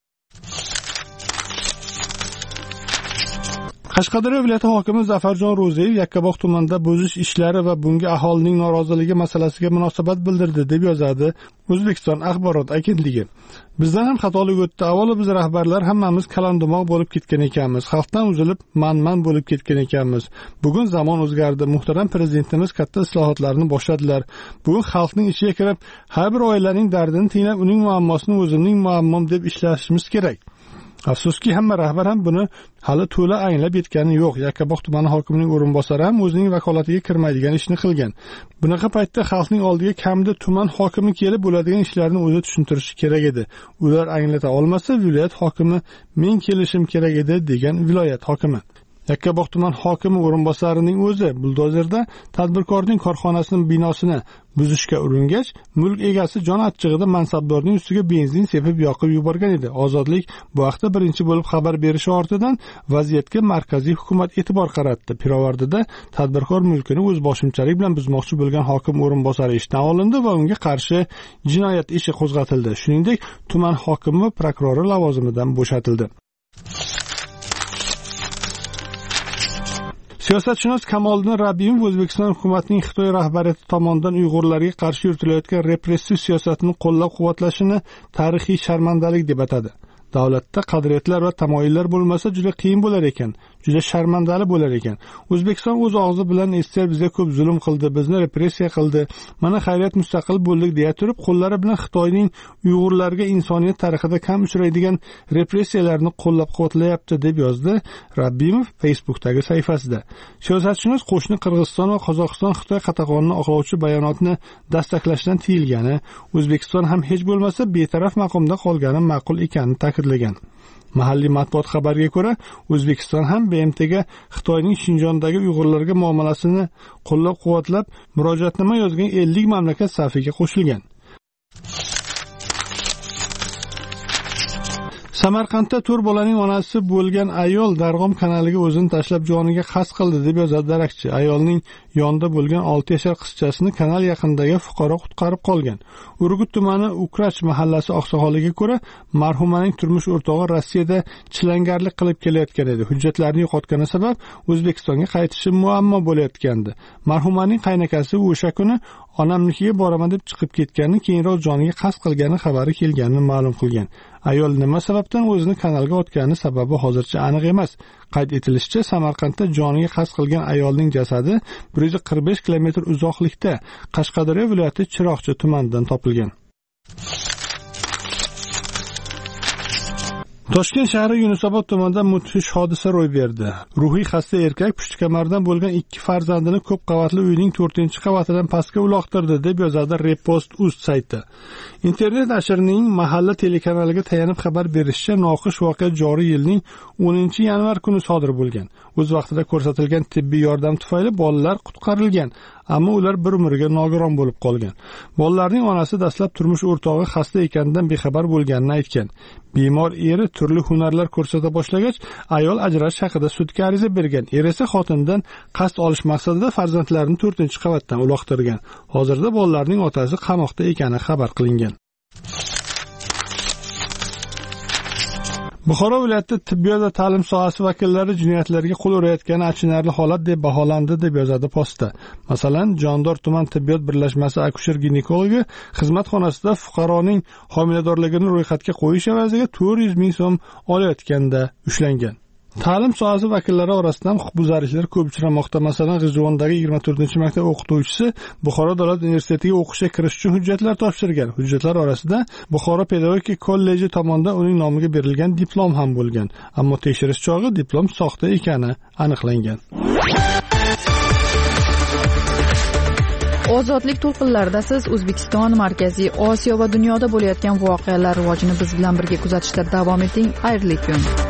Qashqadaryo viloyati hokimi Zafarjon Ro'ziyev Yakkabog' tumanida buzish ishlari va bunga aholining noroziligi masalasiga munosabat bildirdi deb yozadi O'zbekiston axborot agentligi. Bizdan ham xatolik o'tdi. Avvalo biz rahbarlar hammamiz kalandomoq bo'lib ketgan ekanmiz. Xalqdan uzilib manman bo'lib ketgan ekanmiz. Bugun zamon o'zgardi. Muhtaram prezidentimiz katta islohotlarni boshladilar. Bugun xalqning ichiga kirib, har bir oilaning dardini tinglab, uning muammosini o'zimning muammom deb ishlashimiz kerak. Afsuski hamma rahbar ham buni hali to'la anglab yetgani yo'q. Yakkabog' tumani hokimining o'rinbosari ham o'zining vakolatiga kirmaydigan ishni qilgan. Bunaqa paytda xalqning oldiga kamida tuman hokimi kelib bo'ladigan ishlarni o'zi tushuntirishi kerak edi. Ular anglata olmasa, viloyat hokimi men kelishim kerak edi degan viloyat hokimi. Yakkabog' tuman hokimi o'rinbosarining o'zi buldozerda tadbirkorning korxonasining binosini buzishga uringach, mulk egasi jon achchig'ida mansabdorning ustiga benzin sepib yoqib yuborgan edi. Ozodlik bu haqda birinchi bo'lib xabar berishi ortidan vaziyatga markaziy hukumat e'tibor qaratdi. Pirovardida tadbirkor mulkini o'z boshimchalik bilan buzmoqchi bo'lgan hokim o'rinbosari ishdan olindi va unga qarshi jinoyat ishi qo'zg'atildi. Shuningdek, tuman hokimi va prokurori lavozimidan bo'shatildi. Siyosatshunos Kamoliddin Rabbimov O'zbekiston hukumatining Xitoy rahbariyati tomonidan Uyg'urlarga qarshi yuritilayotgan repressiv siyosatini qo'llab-quvvatlashini tarixiy sharmandalik deb atadi. Davlatda qadriyatlar va tamoyillar bo'lmasa juda qiyin bo'lar ekan, juda sharmandali bo'lar ekan. O'zbekiston o'z og'zi bilan ester bizga ko'p zulm qildi, bizni repressiya qildi. Mana xayriyat mustaqil bo'ldik deya turib, qo'llari bilan Xitoyning Uyg'urlarga insoniyat tarixida kam uchraydigan repressiyalarni qo'llab-quvvatlayapti deb yozdi Rabbimov Facebookdagi sahifasida. Siyosatshunos qo'shni Qirg'iziston va Qozog'iston Xitoy qatag'onini oqlovchi bayonotni dastaklashdan tiyilgani, O'zbekiston ham hech bo'lmasa betaraf maqomda qolgani ma'qul ekanini ta'kidlagan. Mahalliy matbuot xabariga ko'ra, O'zbekiston ham BMTga Xitoyning Shinjondagi Uyg'urlarga muomalasini qo'llab-quvvatlab, murojaatnoma yozgan 50 mamlakat safiga qo'shilgan. Samarqandda 4 bolaning onasi bo'lgan ayol Darg'om kanaliga o'zini tashlab joniga qasd qildi deb yozadi darakchi. Ayolning yonida bo'lgan 6 yashar qizchasini kanal yaqinidagi fuqaro qutqarib qolgan. Urgut tumani Ukrach mahallasi oqsoqoliga ko'ra, marhumaning turmush o'rtog'i Rossiyada chilangarlik qilib kelayotgan edi. Hujjatlarni yo'qotgani sabab O'zbekistonga qaytishi muammo bo'layotgandi. Marhumaning qaynakasi o'sha kuni onamnikiga boraman deb chiqib ketganini, keyinroq joniga qasd qilgani xabari kelganini ma'lum qilgan. Ayol nima sababdan o'zini kanalga otgani sababi hozircha aniq emas. Qayd etilishicha, Samarqandda joniga qasd qilgan ayolning jasadi 145 kilometr uzoqlikda Qashqadaryo viloyati Chiroqchi tumanidan topilgan. Toshkent shahri Yunusobod tumanida mudhish hodisa ro'y berdi. Ruhiy xasta erkak pushti-kamardan bo'lgan 2 farzandini ko'p qavatli uyning 4-qavatidan pastga uloqtirdi deb yozadi Repost.uz sayti. Internet nashrining mahalla telekanaliga tayanib xabar berishicha, noxush voqea joriy yilning 10-yanvar kuni sodir bo'lgan. O'z vaqtida ko'rsatilgan tibbiy yordam tufayli bolalar qutqarilgan. ammo ular bir umrga nogiron bo'lib qolgan. Bolalarning onasi dastlab turmush o'rtog'i xasta ekanidan bexabar bo'lganini aytgan. Bemor eri turli hunarlar ko'rsata boshlagach, ayol ajrashish haqida sudga ariza bergan. Er esa xotinidan qasd olish maqsadida farzandlarini 4-qavatdan uloqtirgan. Hozirda bolalarning otasi qamoqda ekani xabar qilingan. Buxoro viloyati tibbiyot va ta'lim sohasi vakillari jinoyatlarga qo'l urayotgani achinarli holat deb baholandi deb yozadi Posta. Masalan, Jondor tuman tibbiyot birlashmasi akusher-ginekologi xizmat xonasida fuqaroning homiladorligini ro'yxatga qo'yish evaziga 400 ming so'm olayotganda ushlangan. Ta'lim sohasi vakillari orasidan huquqbuzarliklar ko'p uchramoqda. Masalan, G'ijvondagi 24-maktab o'qituvchisi Buxoro davlat universitetiga o'qishga kirish uchun hujjatlar topshirgan. Hujjatlar orasida Buxoro pedagogika kolleji tomonidan uning nomiga berilgan diplom ham bo'lgan. Ammo tekshirish chog'i diplom soxta ekani aniqlangan. Ozodlik to'lqinlarida siz O'zbekiston, Markaziy Osiyo va dunyoda bo'layotgan voqealar rivojini biz bilan birga kuzatishda davom eting. Xayrli kun.